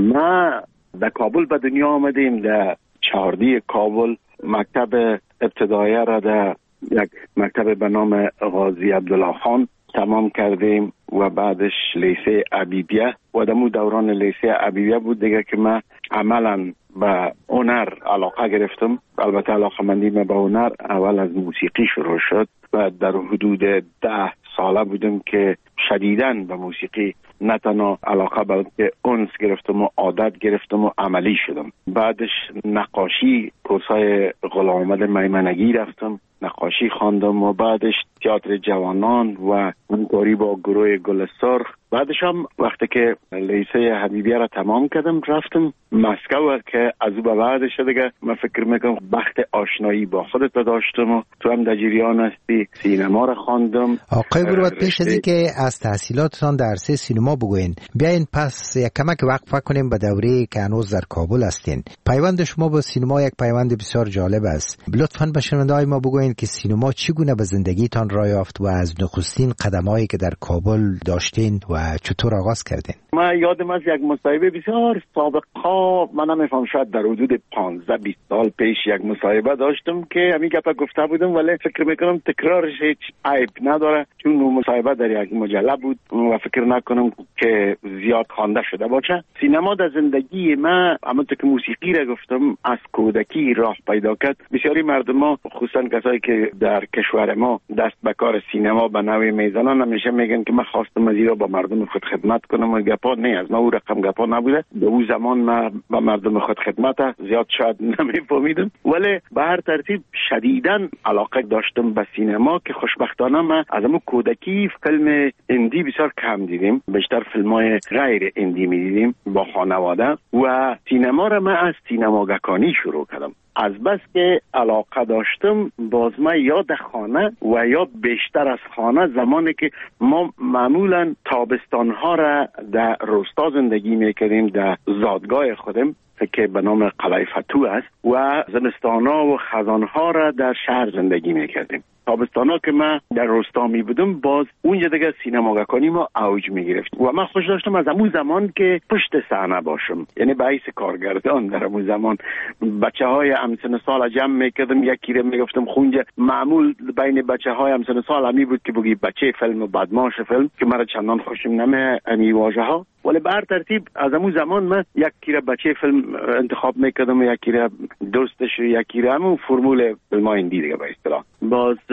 ما در کابل به دنیا آمدیم، در چهاردی کابل مکتب ابتدایی را در یک مکتب به نام غازی عبدالله خان تمام کردیم و بعدش لیسه عبیبیه و دمو دوران لیسه عبیبیه بود دیگه که من عملا به هنر علاقه گرفتم. البته علاقه مندی من به هنر اول از موسیقی شروع شد و در حدود ده ساله بودم که شدیداً به موسیقی نه تنها علاقه بلکه انس گرفتم و عادت گرفتم و عملی شدم. بعدش نقاشی، کورسای غلام محمد میمنگی رفتم، نقاشی خواندم و بعدش تئاتر جوانان و همکاری با گروه گل سرخ. بعدش هم وقتی که لیسه حبیبیه را تمام کردم رفتم مسکو که از او به بعدش دیگه من فکر میکنم بخت آشنایی با خودت داشتم و تو هم در جریان هستی. سینما را خواندم. آقای مروت، پیش از اینکه از تحصیلاتتان در عرصه سینما بگوین، بیاین پس یک کمک وقفه کنیم به دوره که هنوز در کابل هستین. پیوند شما با سینما یک پیوند بسیار جالب است. لطفاً به شنونده‌های ما بگوین که سینما چگونه به زندگیتان راه یافت و از نخستین قدمایی که در کابل داشتین و چطور آغاز کردین؟ من یادم از یک مصاحبه بسیار سابقا، من نمیفهم شاید در حدود پانزده بیست سال پیش یک مصاحبه داشتم که همین گپا گفته بودم، ولی فکر میکنم تکرارش هیچ عیب نداره چون اون مصاحبه در یک مجله بود و فکر نکنم که زیاد خوانده شده باشه. سینما در زندگی من همونطور که موسیقی را گفتم از کودکی راه پیدا کرد. بسیاری مردم، خصوصا کسایی که در کشور ما دست به کار سینما به نوعی میزنن، همیشه میگن که من خواستم از ایرا با مردم خود خدمت کنم و گپا نه از ما او رقم گپا نبوده. به اون زمان من با مردم خود خدمت زیاد شاید نمیفهمیدم، ولی به هر ترتیب شدیداً علاقه داشتم به سینما که خوشبختانه من از همون کودکی فیلم هندی بسیار کم دیدیم، بیشتر فیلم‌های غیر هندی می‌دیدیم با خانواده و سینما را من از سینماگرانی شروع کردم. از بس که علاقه داشتم باز ما یا در خانه و یا بیشتر از خانه، زمانی که ما معمولا تابستانها را در روستا زندگی میکردیم در زادگاه خودم که به نام قلعه فتوح است و زمستانها و خزانها را در شهر زندگی میکردیم. تابستانا که من در روستا می بودم باز اونجا دیگه سینماگرانی ما اوج می گرفت و من خوش داشتم از همون زمان که پشت صحنه باشم، یعنی به حیث کارگردان در همون زمان بچه های همسن سال جمع میکردم، یکی رو میگفتم خونجا. معمول بین بچه های همسن سال همی بود که بگی بچه فیلم و بدماش فیلم که مرا چندان خوشم نمی امی واژه ها، ولی به هر ترتیب از همون زمان من یکی رو بچه فیلم انتخاب میکردم و یکی رو دوستش، یکی رو همون فرمول فیلم های هندی دیگه به اصطلاح. باز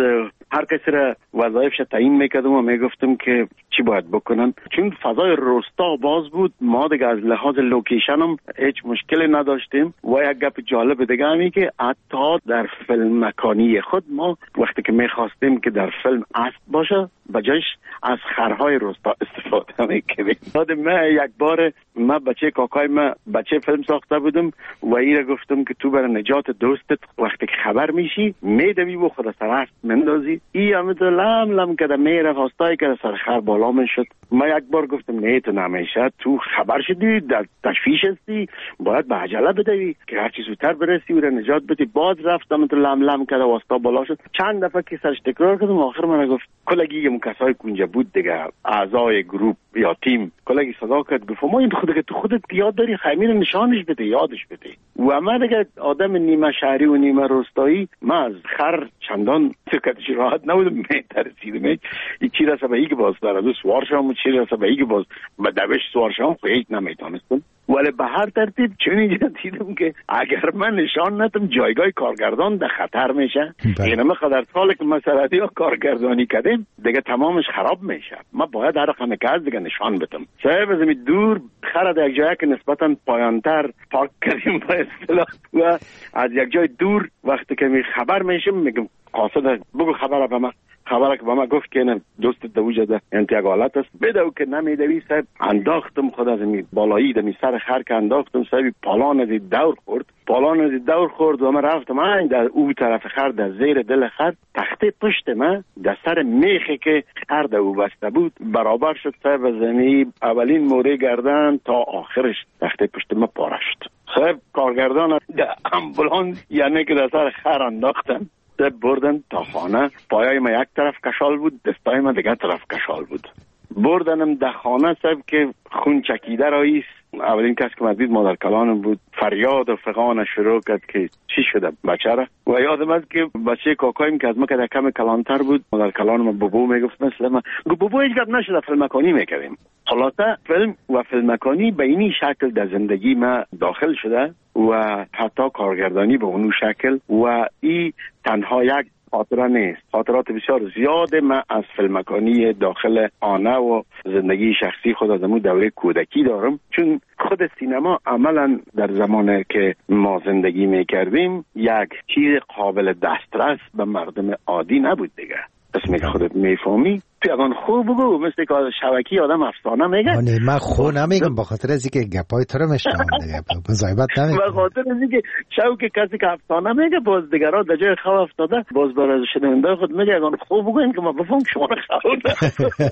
هر کسی را وظایفش تعیین میکردم و میگفتم که چی باید بکنن. چون فضای روستا باز بود، ما دیگه از لحاظ لوکیشن هم هیچ مشکلی نداشتیم. و یک گپ جالب دیگه همی که حتی در فیلم مکانی خود ما وقتی که میخواستیم که در فیلم اسب باشه بجایش از خرهای روستا استفاده میکردیم. یاد من یک بار من بچه کاکای من بچه فیلم ساخته بودم و ایره گفتم که تو برای نجات دوستت وقتی که خبر میشی میدوی و خود سر اسب مندازی. ای همه لم لم کده میره خواستای که سر خر بالا میشد. من یک بار گفتم نه تو نمیشه، تو خبر شدی در تشویش هستی، باید به عجله بدوی که هر چی زودتر برسی و نجات بدی. باز رفتم تو لم لم کده واسطا بالا شد. چند دفعه که سرش تکرار کردم آخر من گفت کلگی اون کسای کنجا بود دیگه اعضای گروپ یا تیم کلگی صدا کرد گفت ما این خودت تو خودت یاد داری خمیر نشانش بده یادش بده. و من دیگه آدم نیمه شهری و نیمه روستایی من از خر چندان سکتش راحت نبودم. میترسیدم این چی رسه به ایگ باز در از سوار شام چی رسه به ایگ باز به دوش سوار شام خیلی نمیتونستم. ولی به هر ترتیب چون اینجا دیدم که اگر من نشان ندم جایگاه کارگردان در خطر میشه. یعنی ما خدر سال که مسئله ها کارگردانی کردیم دیگه تمامش خراب میشه. ما باید هر رقم که از دیگه نشان بدم. صاحب از این دور خرد یک جایی که نسبتا پایانتر پارک کردیم با اصطلاح و از یک جای دور وقتی که می خبر میشم میگم قاصد بگو خبر به من. خبره که با ما گفت که نه دوست دوجه ده انتقالات است بدو که نمیدوی صاحب انداختم خود از می بالایی دمی سر خر که انداختم صاحب پالان از دور خورد پالان از دور خورد و من رفتم من در او طرف خر در زیر دل خر تخته پشت من در سر میخی که خر در او بسته بود برابر شد صاحب زمین اولین موره گردن تا آخرش تخته پشت من پاره شد. صاحب کارگردان در امبولانس یعنی که در سر خر انداختم بردن تا خانه. پایای ما یک طرف کشال بود دستای ما دیگه طرف کشال بود. بردنم در خانه صاحب که خون چکیده راییست. اولین کس که من دید مادر کلانم بود. فریاد و فغان شروع کرد که چی شده بچه را. و یادم است که بچه کاکایم که از ما که در کم کلانتر بود مادر کلانم بابو میگفت مثل من گفت بابو هیچ گپ نشده فیلم مکانی میکردیم. حالاتا فیلم و فیلم مکانی به اینی شکل در زندگی ما داخل شده و حتی کارگردانی به اونو شکل و ای تنها یک خاطره نیست. خاطرات بسیار زیاده من از فیلمکانی داخل آنه و زندگی شخصی خود از امون دوره کودکی دارم. چون خود سینما عملا در زمانی که ما زندگی میکردیم یک چیز قابل دسترس به مردم عادی نبود دیگه. اسمی که خودت میفهمی تو اگان خوب بگو مثل که شبکی آدم افسانه میگه. آنه من خو نمیگم با خاطر از اینکه گپای تو رو میشنم دیگه مزایبت نمیگم. با خاطر از اینکه شوک کسی که افسانه میگه باز دیگران در جای خو افتاده باز برای شنونده خود میگه اگان خوب بگو این که ما بفهم شما رو خو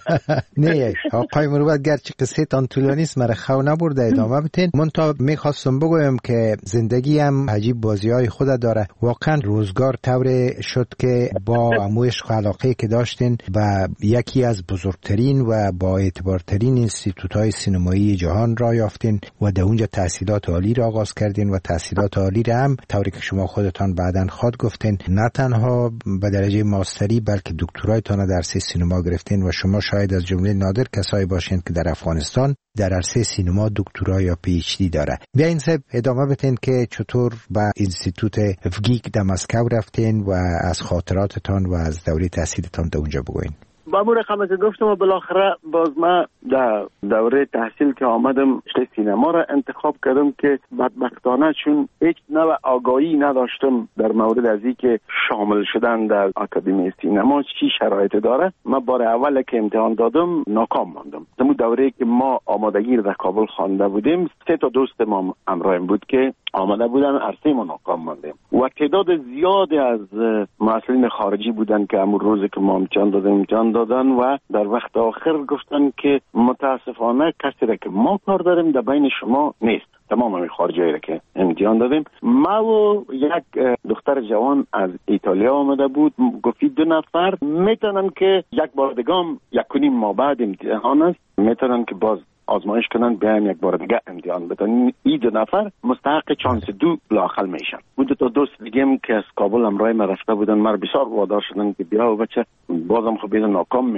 نه. آقای مروت گرچه قصه تان طولانی است مرا خو نبرده ادامه بتین. من تا میخواستم بگویم که زندگی هم عجیب بازی های خود داره. واقعا روزگار طوری شد که با عمویش علاقه که داشتین و یکی از بزرگترین و با اعتبارترین اینستیتوت‌های سینمایی جهان را یافتین و در اونجا تحصیلات عالی را آغاز کردین و تحصیلات عالی را هم طوری که شما خودتان بعداً خود گفتین نه تنها به درجه ماستری بلکه دکترایتان در عرصه سینما گرفتین و شما شاید از جمله نادر کسایی باشین که در افغانستان در عرصه سینما دکترا یا پی اچ دی داره. بیاین صاحب ادامه بدین که چطور به اینستیتوت افگیک در مسکو رفتین و از خاطراتتان و از دوره تحصیلتان در اونجا بگوین. با مور خمه که گفتم و بالاخره باز ما در دوره تحصیل که آمدم رشته سینما را انتخاب کردم که بدبختانه چون هیچ نوع آگاهی نداشتم در مورد از این که شامل شدن در آکادمی سینما چی شرایط داره. من بار اول که امتحان دادم ناکام ماندم. در دوره که ما آمادگی در کابل خوانده بودیم سه تا دوست ما همراهم بود که آمده بودن عرصه ما ناکام ماندیم و تعداد زیادی از مسئولین خارجی بودن که امروز روزی که ما امتحان دادیم امتحان دادن و در وقت آخر گفتن که متاسفانه کسی را که ما کار داریم در بین شما نیست. تمام همین خارجی را که امتحان دادیم. ما و یک دختر جوان از ایتالیا آمده بود گفتی دو نفر میتونن که یک بار دیگه یک و نیم ماه بعد امتحان است میتونن که باز آزمایش کنن بیایم یک بار دیگه امتحان بدن. این دو نفر مستحق چانس دو لااقل میشن. بود تا دوست دیگه که از کابل همراه ما رفته بودن مر بسیار وادار شدن که بیا و بچه بازم خب بیدن ناکام میمانی.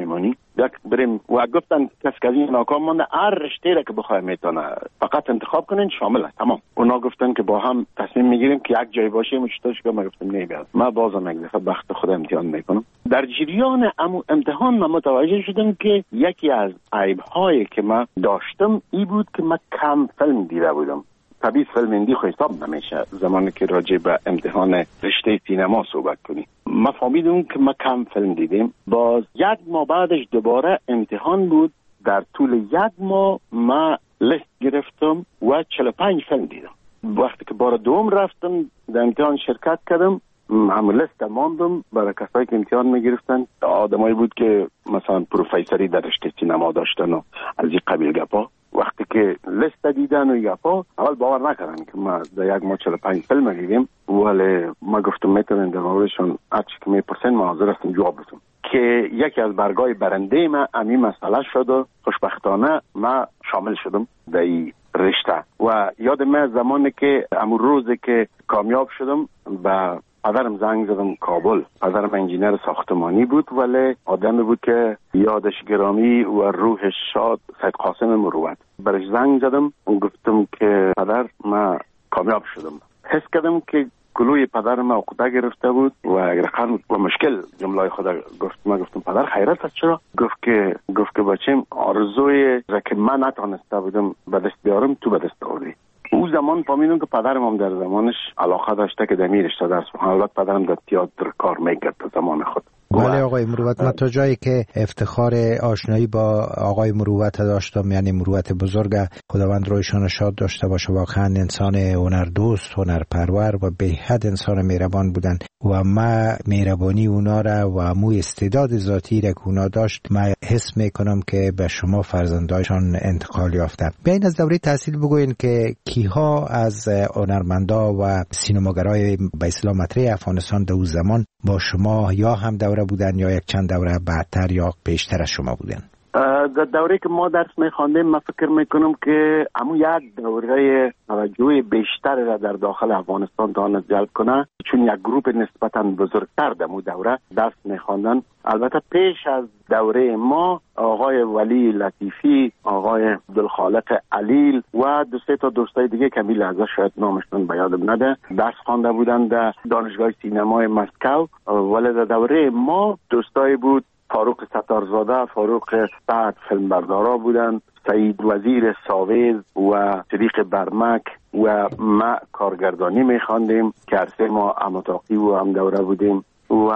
یک بریم و گفتن کس که از این ناکام مانده هر رشته را که بخواه میتونه فقط انتخاب کنین شامل است. تمام. اونا گفتن که با هم تصمیم میگیریم که یک جای باشیم. چطورش که ما گفتم نه بیاد ما بازم یک دفعه بخت خود امتحان میکنم. در جریان امتحان ما متوجه شدم که یکی از عیب‌هایی که ما داشتم این بود که ما کم فیلم دیده بودم. طبیعی فیلم هندی خو حساب نمیشه زمانی که راجع به امتحان رشته سینما صحبت کنیم. ما فهمیدم که ما کم فیلم دیدیم. باز یک ماه بعدش دوباره امتحان بود. در طول یک ماه ما لیست گرفتم و چهل و پنج فیلم دیدم. وقتی که بار دوم رفتم در امتحان شرکت کردم هم لیست ماندم برای کسایی که امتحان میگرفتن. آدمایی بود که مثلا پروفیسوری در رشته سینما داشتن و از این قبیل گپا. وقتی که لیست دیدن و یپا اول باور نکردن که ما در یک ماه چهل و پنج فیلم دیدیم، ولی ما گفتم میتونن در موردشون هرچی که میپرسن ما حاضر هستم جواب بدم. که یکی از برگای برنده ما همین مسئله شد و خوشبختانه ما شامل شدم در این رشته. و یاد من زمانی که امون روزی که کامیاب شدم به پدرم زنگ زدم کابل. پدرم انجینر ساختمانی بود ولی آدمی بود که یادش گرامی و روحش شاد سید قاسم مروت. برش زنگ زدم و گفتم که پدر ما کامیاب شدم. حس کردم که گلوی پدر ما عقده گرفته بود و رقم و مشکل جمله خدا گفت. ما گفتم پدر خیرت است چرا؟ گفت که گفت که بچم آرزوی را که من نتونسته بودم به دست بیارم تو به دست آوردی. او زمان فهمیدم که پدرم هم در زمانش علاقه داشته که در می رشته درس بخونه. البته پدرم در تئاتر کار میکرد در زمان خود. بله آقای مروت، من تا جایی که افتخار آشنایی با آقای مروت داشتم، یعنی مروت بزرگ، خداوند رویشان شاد داشته باشه، واقعا انسان هنردوست، هنرپرور و به حد انسان مهربان بودن و ما مهربانی اونا را و مو استعداد ذاتی را که اونا داشت ما حس میکنم که به شما فرزندایشان انتقال یافته. بیاین از دوره تحصیل بگوین که کیها از هنرمندا و سینماگرای به اصطلاح مطرح افغانستان در اون زمان با شما یا هم دوره بودن یا یک چند دوره بعدتر یا پیشتر از شما بودن؟ در دوره که ما درس میخواندیم من فکر میکنم که همون یک دوره توجه بیشتر را در داخل افغانستان تواند جلب کنه، چون یک گروپ نسبتا بزرگتر در اون دوره درس میخواندن. البته پیش از دوره ما آقای ولی لطیفی، آقای عبدالخالق علیل و دو سه تا دوستای دیگه که می لحظه شاید نامشون به یادم نده درس خوانده بودن در دانشگاه سینمای مسکو. ولی در دوره ما دوستای بود فاروق ستارزاده، فاروق سعد فیلمبردارا بودن، سعید وزیر ساویز و صدیق برمک و ما کارگردانی میخواندیم که هر ما اماتاقی و هم دوره بودیم و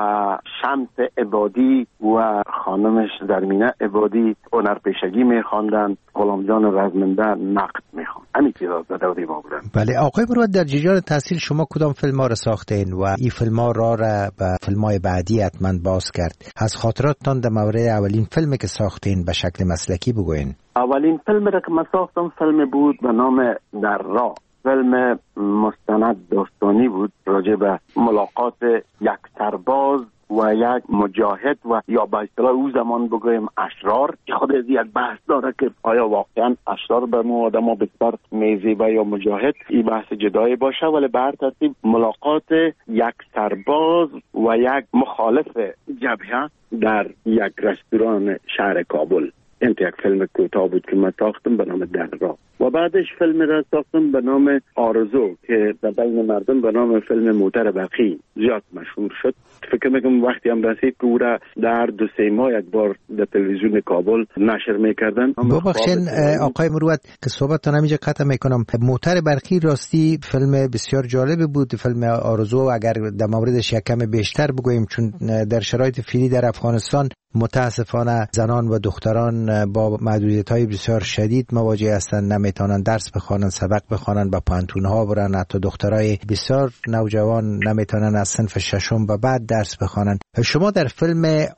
شمس عبادی و خانمش زرمینه عبادی هنرپیشگی میخواندن، غلام جان رزمنده نقد میخواند. همین چیزا در دوره ما بودن. بله آقای مروت، در جریان تحصیل شما کدام فیلم ها را ساختین و این فیلم ها را را به فیلم های بعدی حتما باز کرد؟ از خاطراتتان در مورد اولین فیلمی که ساختین به شکل مسلکی بگوین. اولین فیلمی را که من ساختم فیلم بود به نام در راه. فیلم مستند داستانی بود راجع به ملاقات یک سرباز و یک مجاهد و یا به اصطلاح او زمان بگویم اشرار، که خود از یک بحث داره که آیا واقعا اشرار به ما آدم بسیار میزیبه یا مجاهد، این بحث جدایی باشه. ولی به هر ترتیب ملاقات یک سرباز و یک مخالف جبهه در یک رستوران شهر کابل. این یک فیلم کوتاه بود که من ساختم به نام در راه و بعدش فیلم را ساختم به نام آرزو که در بین مردم به نام فیلم موتر برقی زیاد مشهور شد. فکر میکنم وقتی هم رسید که او را در دو سه ماه یک بار در تلویزیون کابل نشر میکردن. ببخشید آقای مروت که صحبتتان همینجا قطع میکنم. موتر برقی راستی فیلم بسیار جالب بود. فیلم آرزو اگر در موردش یک کم بیشتر بگوییم، چون در شرایط فعلی در افغانستان متاسفانه زنان و دختران با محدودیت‌های بسیار شدید مواجه هستند، نمیتونن درس بخوانن، سبق بخوانن، با پانتون‌ها برن. حتی دخترای بسیار نوجوان نمیتونن از صنف ششم و بعد درس بخوانن. شما در فیلم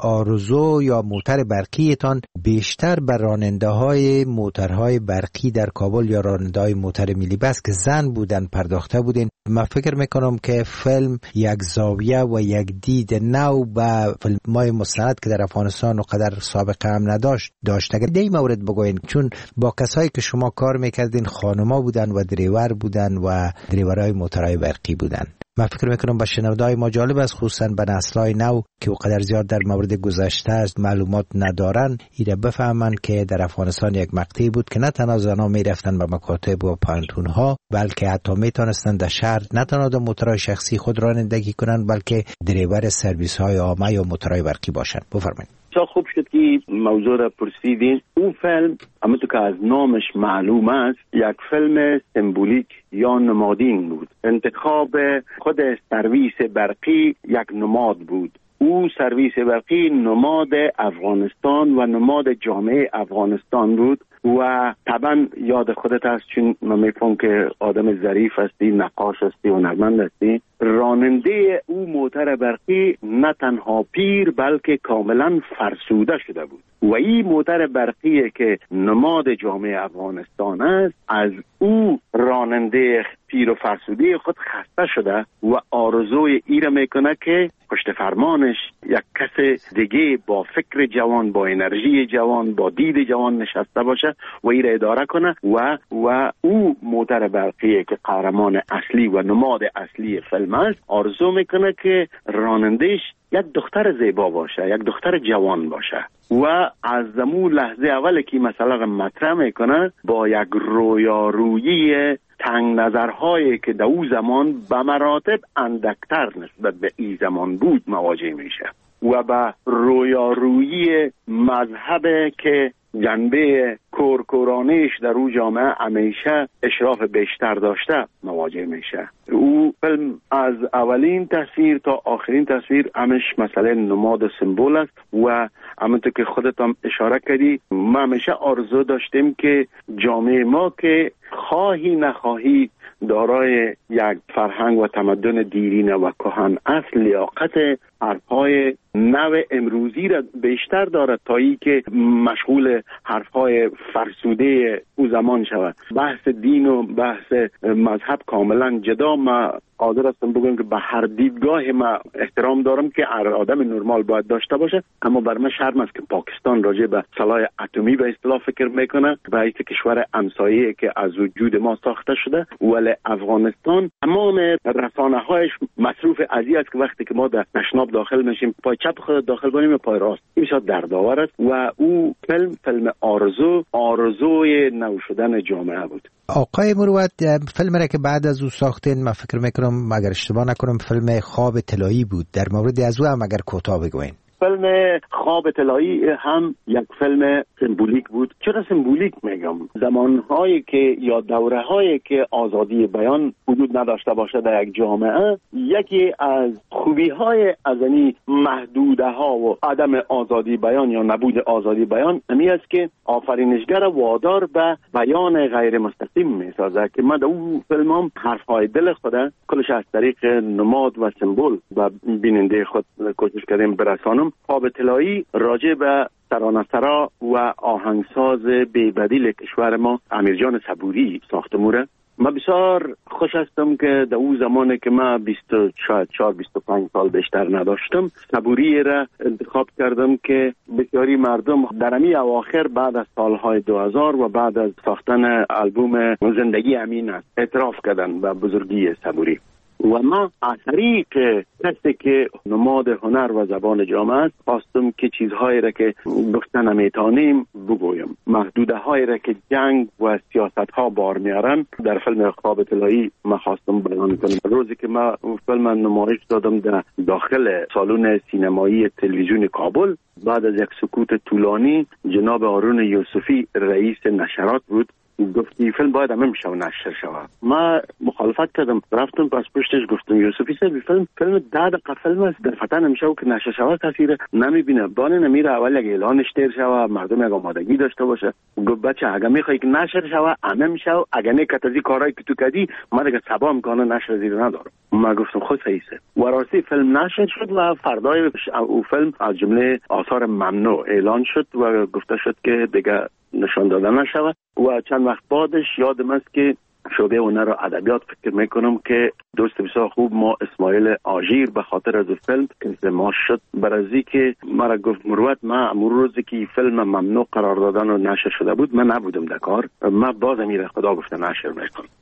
آرزو یا موتر برقیتان بیشتر بر راننده‌های موترهای برقی در کابل یا راننده‌های موتر ملی بس که زن بودن پرداخته بودین. من فکر میکنم که فیلم یک زاویه و یک دید نو به فیلم‌های مستند که در افغانستان و قدر سابقه هم نداشت داشت. اگر در این مورد بگوین، چون با کسایی که شما کار میکردین خانما بودن و دریور بودن و دریورهای موترهای برقی بودن. من فکر میکنم با شنونده‌های ما جالب است، خصوصا به نسل‌های نو که وقدر زیاد در مورد گذشته است معلومات ندارن، ایره بفهمن که در افغانستان یک مقطعی بود که نه تنها زنان میرفتن به مکاتب و پانتون‌ها، بلکه حتی میتونستن در شهر نه تنها در موتورهای شخصی خود رانندگی کنن، بلکه دریور سرویس‌های عامه یا موتورهای برقی باشن. بفرمایید. خوب شد که موضوع را پرسیدین. اون فیلم همونطور که از نامش معلوم است یک فیلم سمبولیک یا نمادین بود. انتخاب خود سرویس برقی یک نماد بود. او سرویس برقی نماد افغانستان و نماد جامعه افغانستان بود و طبعا یاد خودت هست، چون من میفهم که آدم ظریف هستی، نقاش هستی، هنرمند هستی. راننده او موتر برقی نه تنها پیر بلکه کاملا فرسوده شده بود و این موتر برقی که نماد جامعه افغانستان است، از او راننده پیر و فرسوده خود خسته شده و آرزوی ای را میکنه که پشت فرمانش یک کس دیگه با فکر جوان، با انرژی جوان، با دید جوان نشسته باشه و ای را اداره کنه و و او موتر برقی که قهرمان اصلی و نماد اصلی فیلم است، آرزو میکنه که رانندهش یک دختر زیبا باشه، یک دختر جوان باشه و از زمون لحظه اول که مسئله را مطرح میکنه با یک رویارویی تنگ نظرهایی که در او زمان به مراتب اندکتر نسبت به این زمان بود مواجه میشه و به رویارویی مذهب که جنبه کورکورانیش در او جامعه همیشه اشراف بیشتر داشته مواجه میشه. او فیلم از اولین تصویر تا آخرین تصویر همش مسئله نماد سمبول است و همونطور که خودت هم اشاره کردی، ما همیشه آرزو داشتیم که جامعه ما که خواهی نخواهی دارای یک فرهنگ و تمدن دیرینه و کهن اصل، لیاقت حرفهای نو امروزی را بیشتر دارد تا ای که مشغول حرفهای فرسوده او زمان شود. بحث دین و بحث مذهب کاملا جدا. ما قادر هستم بگم که به هر دیدگاه ما احترام دارم که هر آدم نرمال باید داشته باشه، اما بر من شرم است که پاکستان راجع به سلاح اتمی به اصطلاح فکر میکنه و این کشور همسایه که از وجود ما ساخته شده، ولی افغانستان تمام رسانه‌هایش مصروف ازی است که وقتی که ما در تشناب داخل میشیم پای چپ خود داخل کنیم و پای راست، این بسیار دردآور است و او فیلم فیلم آرزو آرزوی نو شدن جامعه بود. آقای مروت، فیلم را که بعد از او ساختین، من فکر میکنم اگر اشتباه نکنم فیلم خواب طلایی بود، در مورد از او هم اگر کوتاه بگوین. فیلم خواب طلایی هم یک فیلم سمبولیک بود. چرا سمبولیک میگم؟ زمانهایی که یا دوره‌هایی که آزادی بیان وجود نداشته باشه در یک جامعه، یکی از خوبی‌های از این محدوده‌ها و عدم آزادی بیان یا نبود آزادی بیان همین است که آفرینشگر وادار به بیان غیر مستقیم می‌سازه که من در اون فیلمم حرف‌های دل خودم کلش از طریق نماد و سمبل و بیننده خود کوشش کردیم برسانم. خواب طلایی راجع به ترانه‌سرا و آهنگساز بی‌بدیل کشور ما امیرجان صبوری ساخته موره. من بسیار خوش هستم که در اون زمانی که من بیست و چهار بیست و پنج سال بیشتر نداشتم، صبوری را انتخاب کردم که بسیاری مردم در همین اواخر بعد از سالهای دو هزار و بعد از ساختن آلبوم زندگی امین است اعتراف کردن به بزرگی صبوری و ما از طریق کسی که نماد هنر و زبان جامعه است خواستم که چیزهایی را که گفتن نمیتونیم بگویم، محدوده هایی را که جنگ و سیاست ها بار میارن در فیلم خواب طلایی ما خواستم بیان کنم. روزی که ما فیلم نمایش دادم در داخل سالن سینمایی تلویزیون کابل، بعد از یک سکوت طولانی جناب هارون یوسفی رئیس نشرات بود، گفتی فیلم باید همه میشه و نشر شود. ما مخالفت کردم، رفتم پس پشتش گفتم یوسفی صاحب فیلم فیلم ده دقیقه فیلم است، در فتن نمیشه و که نشر شود کسی نمیبینه، بانه نمیره اول یک اعلانش تیر شود، مردم یک آمادگی داشته باشه. گفت بچه اگه میخوای که نشر شود همه میشه و اگه نکت از این کارهایی که تو کردی ما دیگه صبا میکنه نشر زیر ندارم. ما گفتم خود صحیحه و راستی فیلم نشر شد و فردای او فیلم از جمله آثار ممنوع اعلان شد و گفته شد که دیگه نشان داده نشود و چند وقت بعدش یادم است که شعبه هنر و ادبیات فکر میکنم که دوست بسیار خوب ما اسماعیل آژیر به خاطر از فیلم که ما شد برازی که مرا گفت مروت ما امور روزی که فیلم ممنوع قرار دادن و نشر شده بود من نبودم در کار، ما باز امیر خدا گفته نشر میکنم.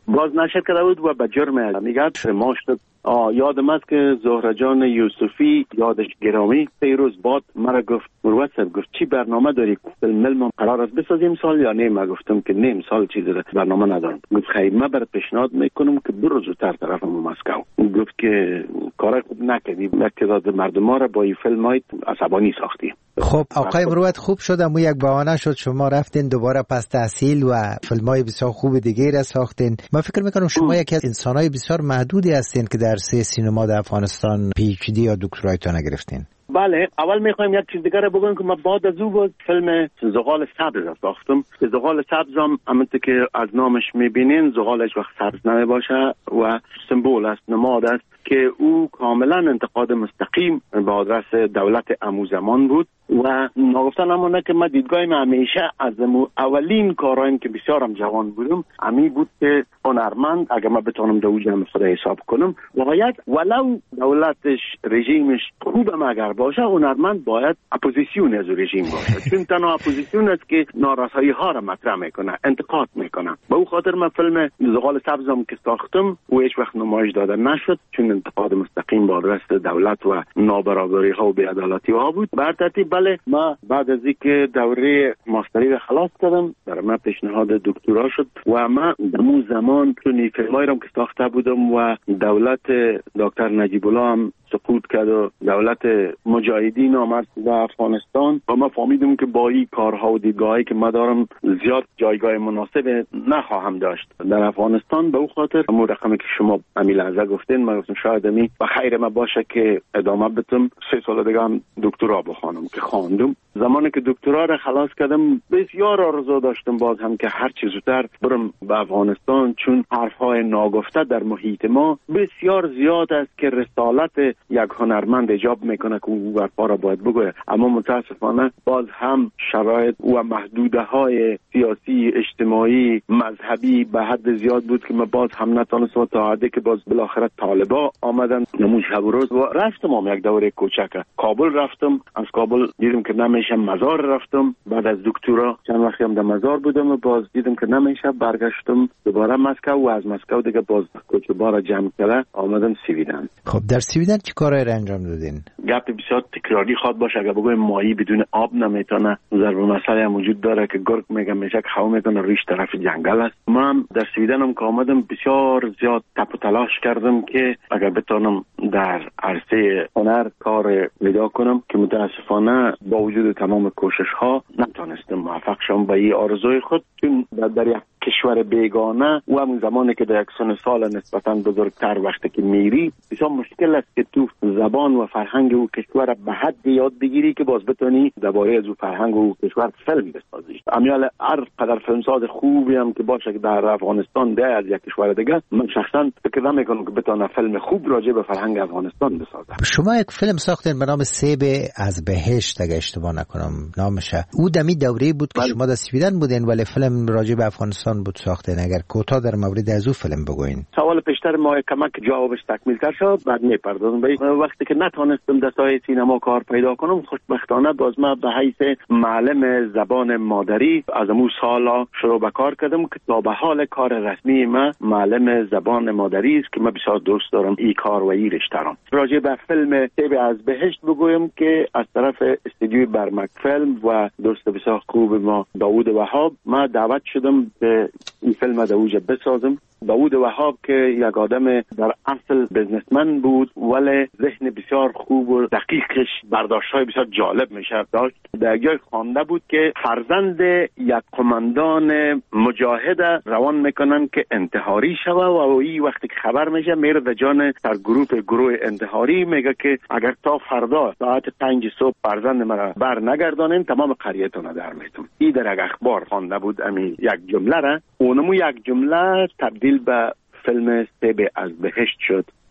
باز نشر کرده بود و به جرم میگه ما شد. یادم است که زهره جان یوسفی یادش گرامی سه روز بعد مرا گفت مروت صاحب گفت چی برنامه داری؟ فیلم ما قرار است بسازیم سال یا نه؟ من گفتم که نیم سال چیزی برنامه ندارم. گفت خیر من برات پیشنهاد میکنم که برو زودتر طرف مسکو. گفت که کار خوب نکردی، تعداد مردم را با این فیلم های عصبانی ساختی. خب آقای مروت خوب شد امو یک بهانه شد شما رفتین دوباره پس تحصیل و فیلم های بسیار خوب دیگه را ساختین. من فکر میکنم شما یکی از انسانهای بسیار محدودی هستین که در سه سینما در افغانستان پی اچ دی یا دکترایتون نگرفتین. بله، اول میخوایم یک چیز دیگه رو بگم که من بعد از او بود فیلم زغال سبز ساختم که زغال سبز هم همونطور که از نامش میبینین زغالش وقت سبز نمیباشه و سمبول است، نماد است که او کاملا انتقاد مستقیم به آدرس دولت امو زمان بود و ناگفتن همونه که من دیدگاهیم همیشه از اولین کارهایم که بسیارم جوان بودم امی بود که هنرمند اگر من بتونم دو جمع خدا حساب کنم باید ولو دولتش رژیمش خوبم اگر باشه هنرمند باید اپوزیسیون از رژیم باشه چون تنها اپوزیسیون است که نارسایی ها را مطرح میکنه، انتقاد میکنه. به او خاطر من فیلم زغال سبزم که ساختم و هیچ وقت نمایش داده نشد چون انتقاد مستقیم به آدرس دولت و نابرابری ها و بی‌عدالتی ها بود. بر ترتیب بله ما بعد از اینکه دوره ماستری را خلاص کردم برای من پیشنهاد دکترا شد و من در اون زمان چون فیلمایی را که ساخته بودم و دولت دکتر نجیب الله هم سقوط کرد و دولت مجاهدین آمد در افغانستان و ما فهمیدم که با این کارها و دیدگاهی که ما دارم زیاد جایگاه مناسب نخواهم داشت در افغانستان. به او خاطر همون رقمی که شما امی لحظه گفتین من گفتم شاید امی و خیر ما باشه که ادامه بدم سه سال دیگه هم دکترا بخوانم که خواندم. زمانی که دکترا را خلاص کردم بسیار آرزو داشتم باز هم که هر چیز زودتر برم به افغانستان چون حرفهای ناگفته در محیط ما بسیار زیاد است که رسالت یک هنرمند ایجاب میکنه که او برپا را باید بگوید، اما متاسفانه باز هم شرایط و محدوده های سیاسی اجتماعی مذهبی به حد زیاد بود که من باز هم نتونستم تا حدی که باز بالاخره طالبا آمدن نموش شب و روز و رفتم هم یک دوره کوچک کابل رفتم. از کابل دیدم که نمیشه مزار رفتم. بعد از دکترا چند وقتی هم در مزار بودم و باز دیدم که نمیشه برگشتم دوباره مسکو و از مسکو دیگه باز کوچبارا جمع کرده آمدم سویدن. خب در سویدن چی کارایی را انجام دادین؟ گپ بسیار تکراری خواد باشه اگر بگویم ماهی بدون آب نمیتونه. ضرب مسئله هم وجود داره که گرگ میگه میشه که هوا میتونه ریش طرف جنگل است. من در سویدن هم که آمدم بسیار زیاد تپ و تلاش کردم که اگر بتونم در عرصه هنر کار پیدا کنم که متاسفانه با وجود تمام کوشش ها نتونستم موفق شم به این آرزوی خود چون در یک کشور بیگانه و همون زمانی که در یک سن سال نسبتاً بزرگتر وقتی که میری بسیار مشکل است که تو زبان و فرهنگ او کشور به حد یاد بگیری که باز بتونی درباره از او فرهنگ و کشور فیلم بسازی. امیال هر قدر فیلمساز خوبی هم که باشه که در افغانستان ده از یک کشور دیگه من شخصا فکر نمیکنم که بتونه فیلم خوب راجع به فرهنگ افغانستان بسازه. شما یک فیلم ساختین به نام سیب از بهشت اگه اشتباه نکنم نامشه. او دمی دوره بود که شما در سویدن بودین ولی فیلم راجع به افغانستان بود ساختین. اگر کوتاه در مورد از او فیلم بگوین. سوال پیشتر ما کمک جوابش تکمیل تر شد بعد میپردازم. وقتی که نتونستم در سایه سینما کار پیدا کنم خوشبختانه باز ما به حیث معلم زبان مادری از امو سالا شروع به کار کردم که تا به حال کار رسمی ما معلم زبان مادری است که من بسیار دوست دارم این کار و این رشته را. راجع به فیلم سیب از بهشت بگویم که از طرف استودیوی برمک فیلم و دوست بسیار خوب ما داوود وهاب ما دعوت شدم که این فیلم در اوج بسازم. داوود وهاب که یک آدم در اصل بزنسمن بود ولی ذهن بسیار خوب و دقیقش برداشت‌های بسیار جالب میشه داشت. در جای خوانده بود که فرزند یک قماندان مجاهد روان میکنن که انتحاری شوه و این وقتی که خبر میشه میره در جان در گروه گروه انتحاری میگه که اگر تا فردا ساعت پنج صبح فرزند مرا بر نگردانین تمام قریتون در میتون. این در یک اخبار خوانده بود امی یک جمله را اونمو یک جمله تبدیل به فیلم سیب از بهشت شد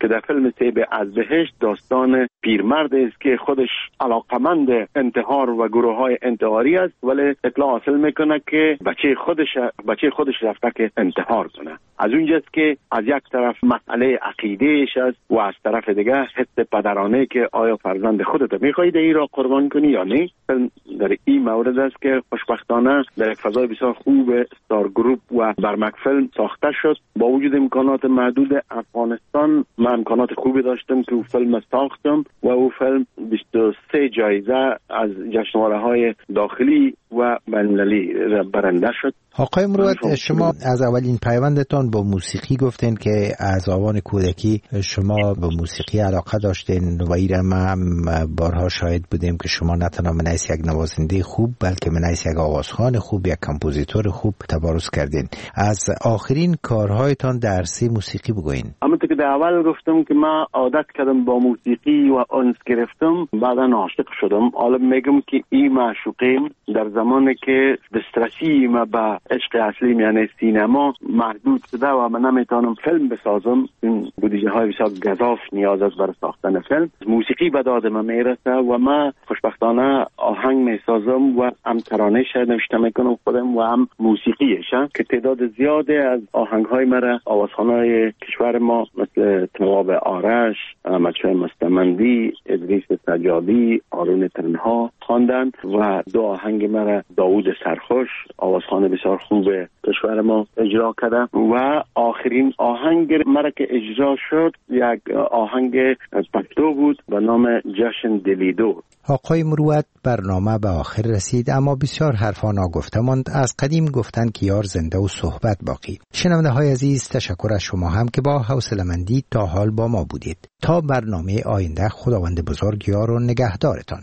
که در فیلم سیب از بهشت داستان پیرمرد است که خودش علاقمند انتحار و گروه های انتحاری است، ولی اطلاع حاصل میکنه که بچه خودش بچه خودش رفته که انتحار کنه. از اونجاست که از یک طرف مسئله عقیدهش است و از طرف دیگه حس پدرانه که آیا فرزند خودت میخواهی این را قربان کنی یا نه. در این مورد است که خوشبختانه در یک فضای بسیار خوب ستار گروپ و برمک فیلم ساخته شد. با وجود امکانات محدود افغانستان من امکانات خوبی داشتم که او فیلم ساختم و او فیلم بیست و سه جایزه از جشنواره‌های داخلی و بین‌المللی برنده شد. آقای مروت، شما از اولین پیوندتان با موسیقی گفتین که از آوان کودکی شما به موسیقی علاقه داشتین و ایره ما بارها شاهد بودیم که شما نه تنها منیس یک نوازنده خوب بلکه منیس یک آوازخوان خوب، یک کمپوزیتور خوب تبارز کردین. از آخرین کارهایتان در عرصه موسیقی بگوین. همونطور که در اول گفتم که من عادت کردم با موسیقی و انس گرفتم، بعدا عاشق شدم. حالا میگم که این معشوقیم در زمانی که دسترسی ما به عشق اصلی یعنی سینما محدود شده و من نمیتونم فیلم بسازم، این بودجه های بسیار گزاف نیاز است برای ساختن فیلم. موسیقی به داد من میرسه و من خوشبختانه آهنگ میسازم و هم ترانه شاید نوشته میکنم خودم و هم موسیقیش که تعداد زیاده از آهنگ های مرا آوازخوانای کشور ما مثل تواب آرش، احمدشاه مستمندی، ادریس سجادی، آرون تنها خواندن و دو آهنگ مرا داوود سرخوش آوازخوان بسیار خوب کشور ما اجرا کرده و آخرین آهنگ مرا که اجرا شد یک آهنگ پشتو بود به نام جشن دلیدو. آقای مروت، برنامه به آخر رسید اما بسیار حرفا ناگفته ماند. از قدیم گفتن که یار زنده و صحبت باقی. شنونده های عزیز، تشکر از شما هم که با حوصله‌مندی تا حال با ما بودید. تا برنامه آینده، خداوند بزرگ یار و نگهدارتان.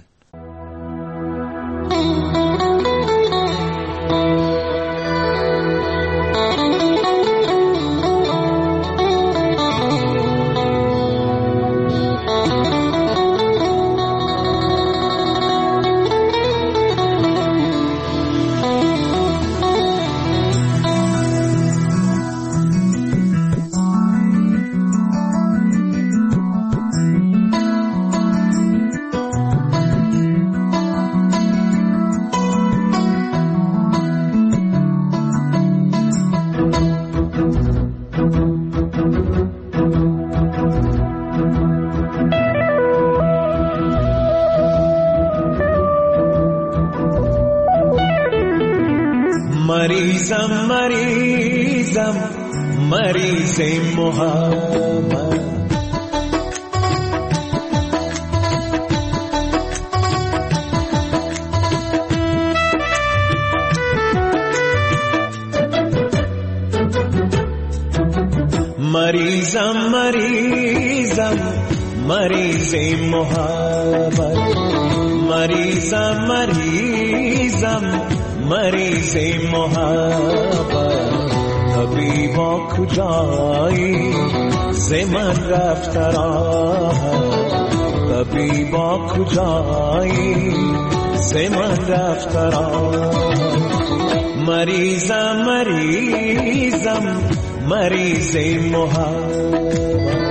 مریضم مریضم مریض محبت، مریضم مریضم مریض محبت، مریضم مریضم مریض محبت. طبیبا کجایی ز من رفت راحت، طبیبا کجایی ز من رفت راحت. مریضم مریضم مریض محبت.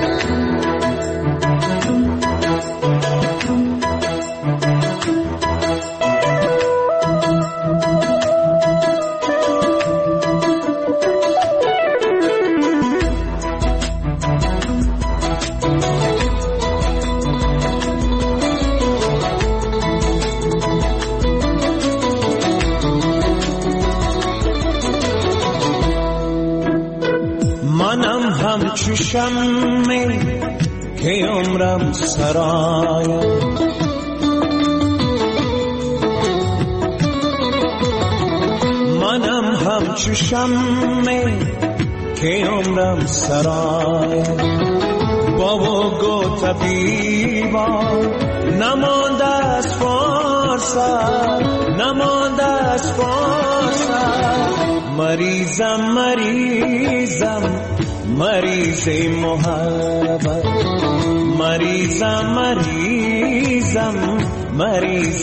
همچو شمعی که عمرم سرایم، منم همچو شمعی که عمرم سرایم. بابا گو طبیبا نمانده از فرصت، نمانده از فرصت. مریضم مریضم مریض محبت، مریضم مریضم مریض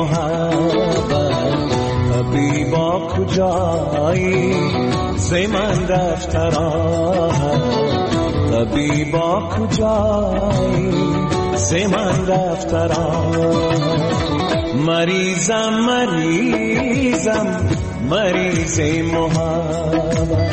محبت. طبیبا کجایی ز من رفت راحت، طبیبا کجایی ز من رفت راه مریضم مریضم مریض محبت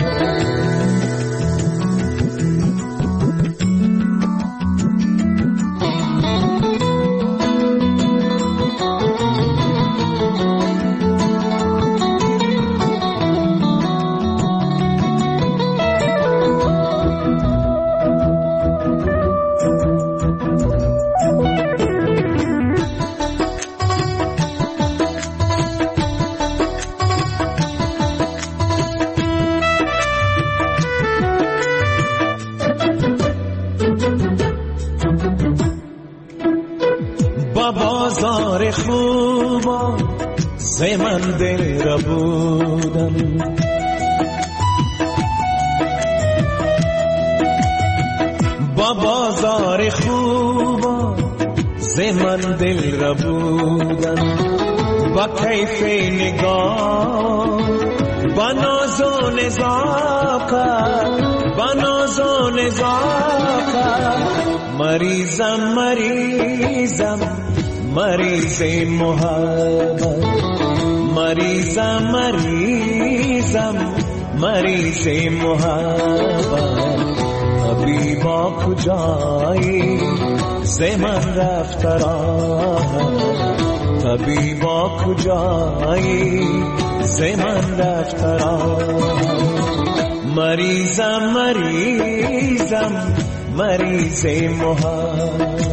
بازار خوبا ز من دل را بودم با بازار خوبا ز من دل را بودم با کیف نگاه با ناز و نزاکت با ناز و نزاکت مریضم مریضم مریض محبت مریضم مریضم مریض محبت طبیبا کجایی ز من رفت راه طبیبا کجایی ز من رفت راه مریضم مریضم مریض محبت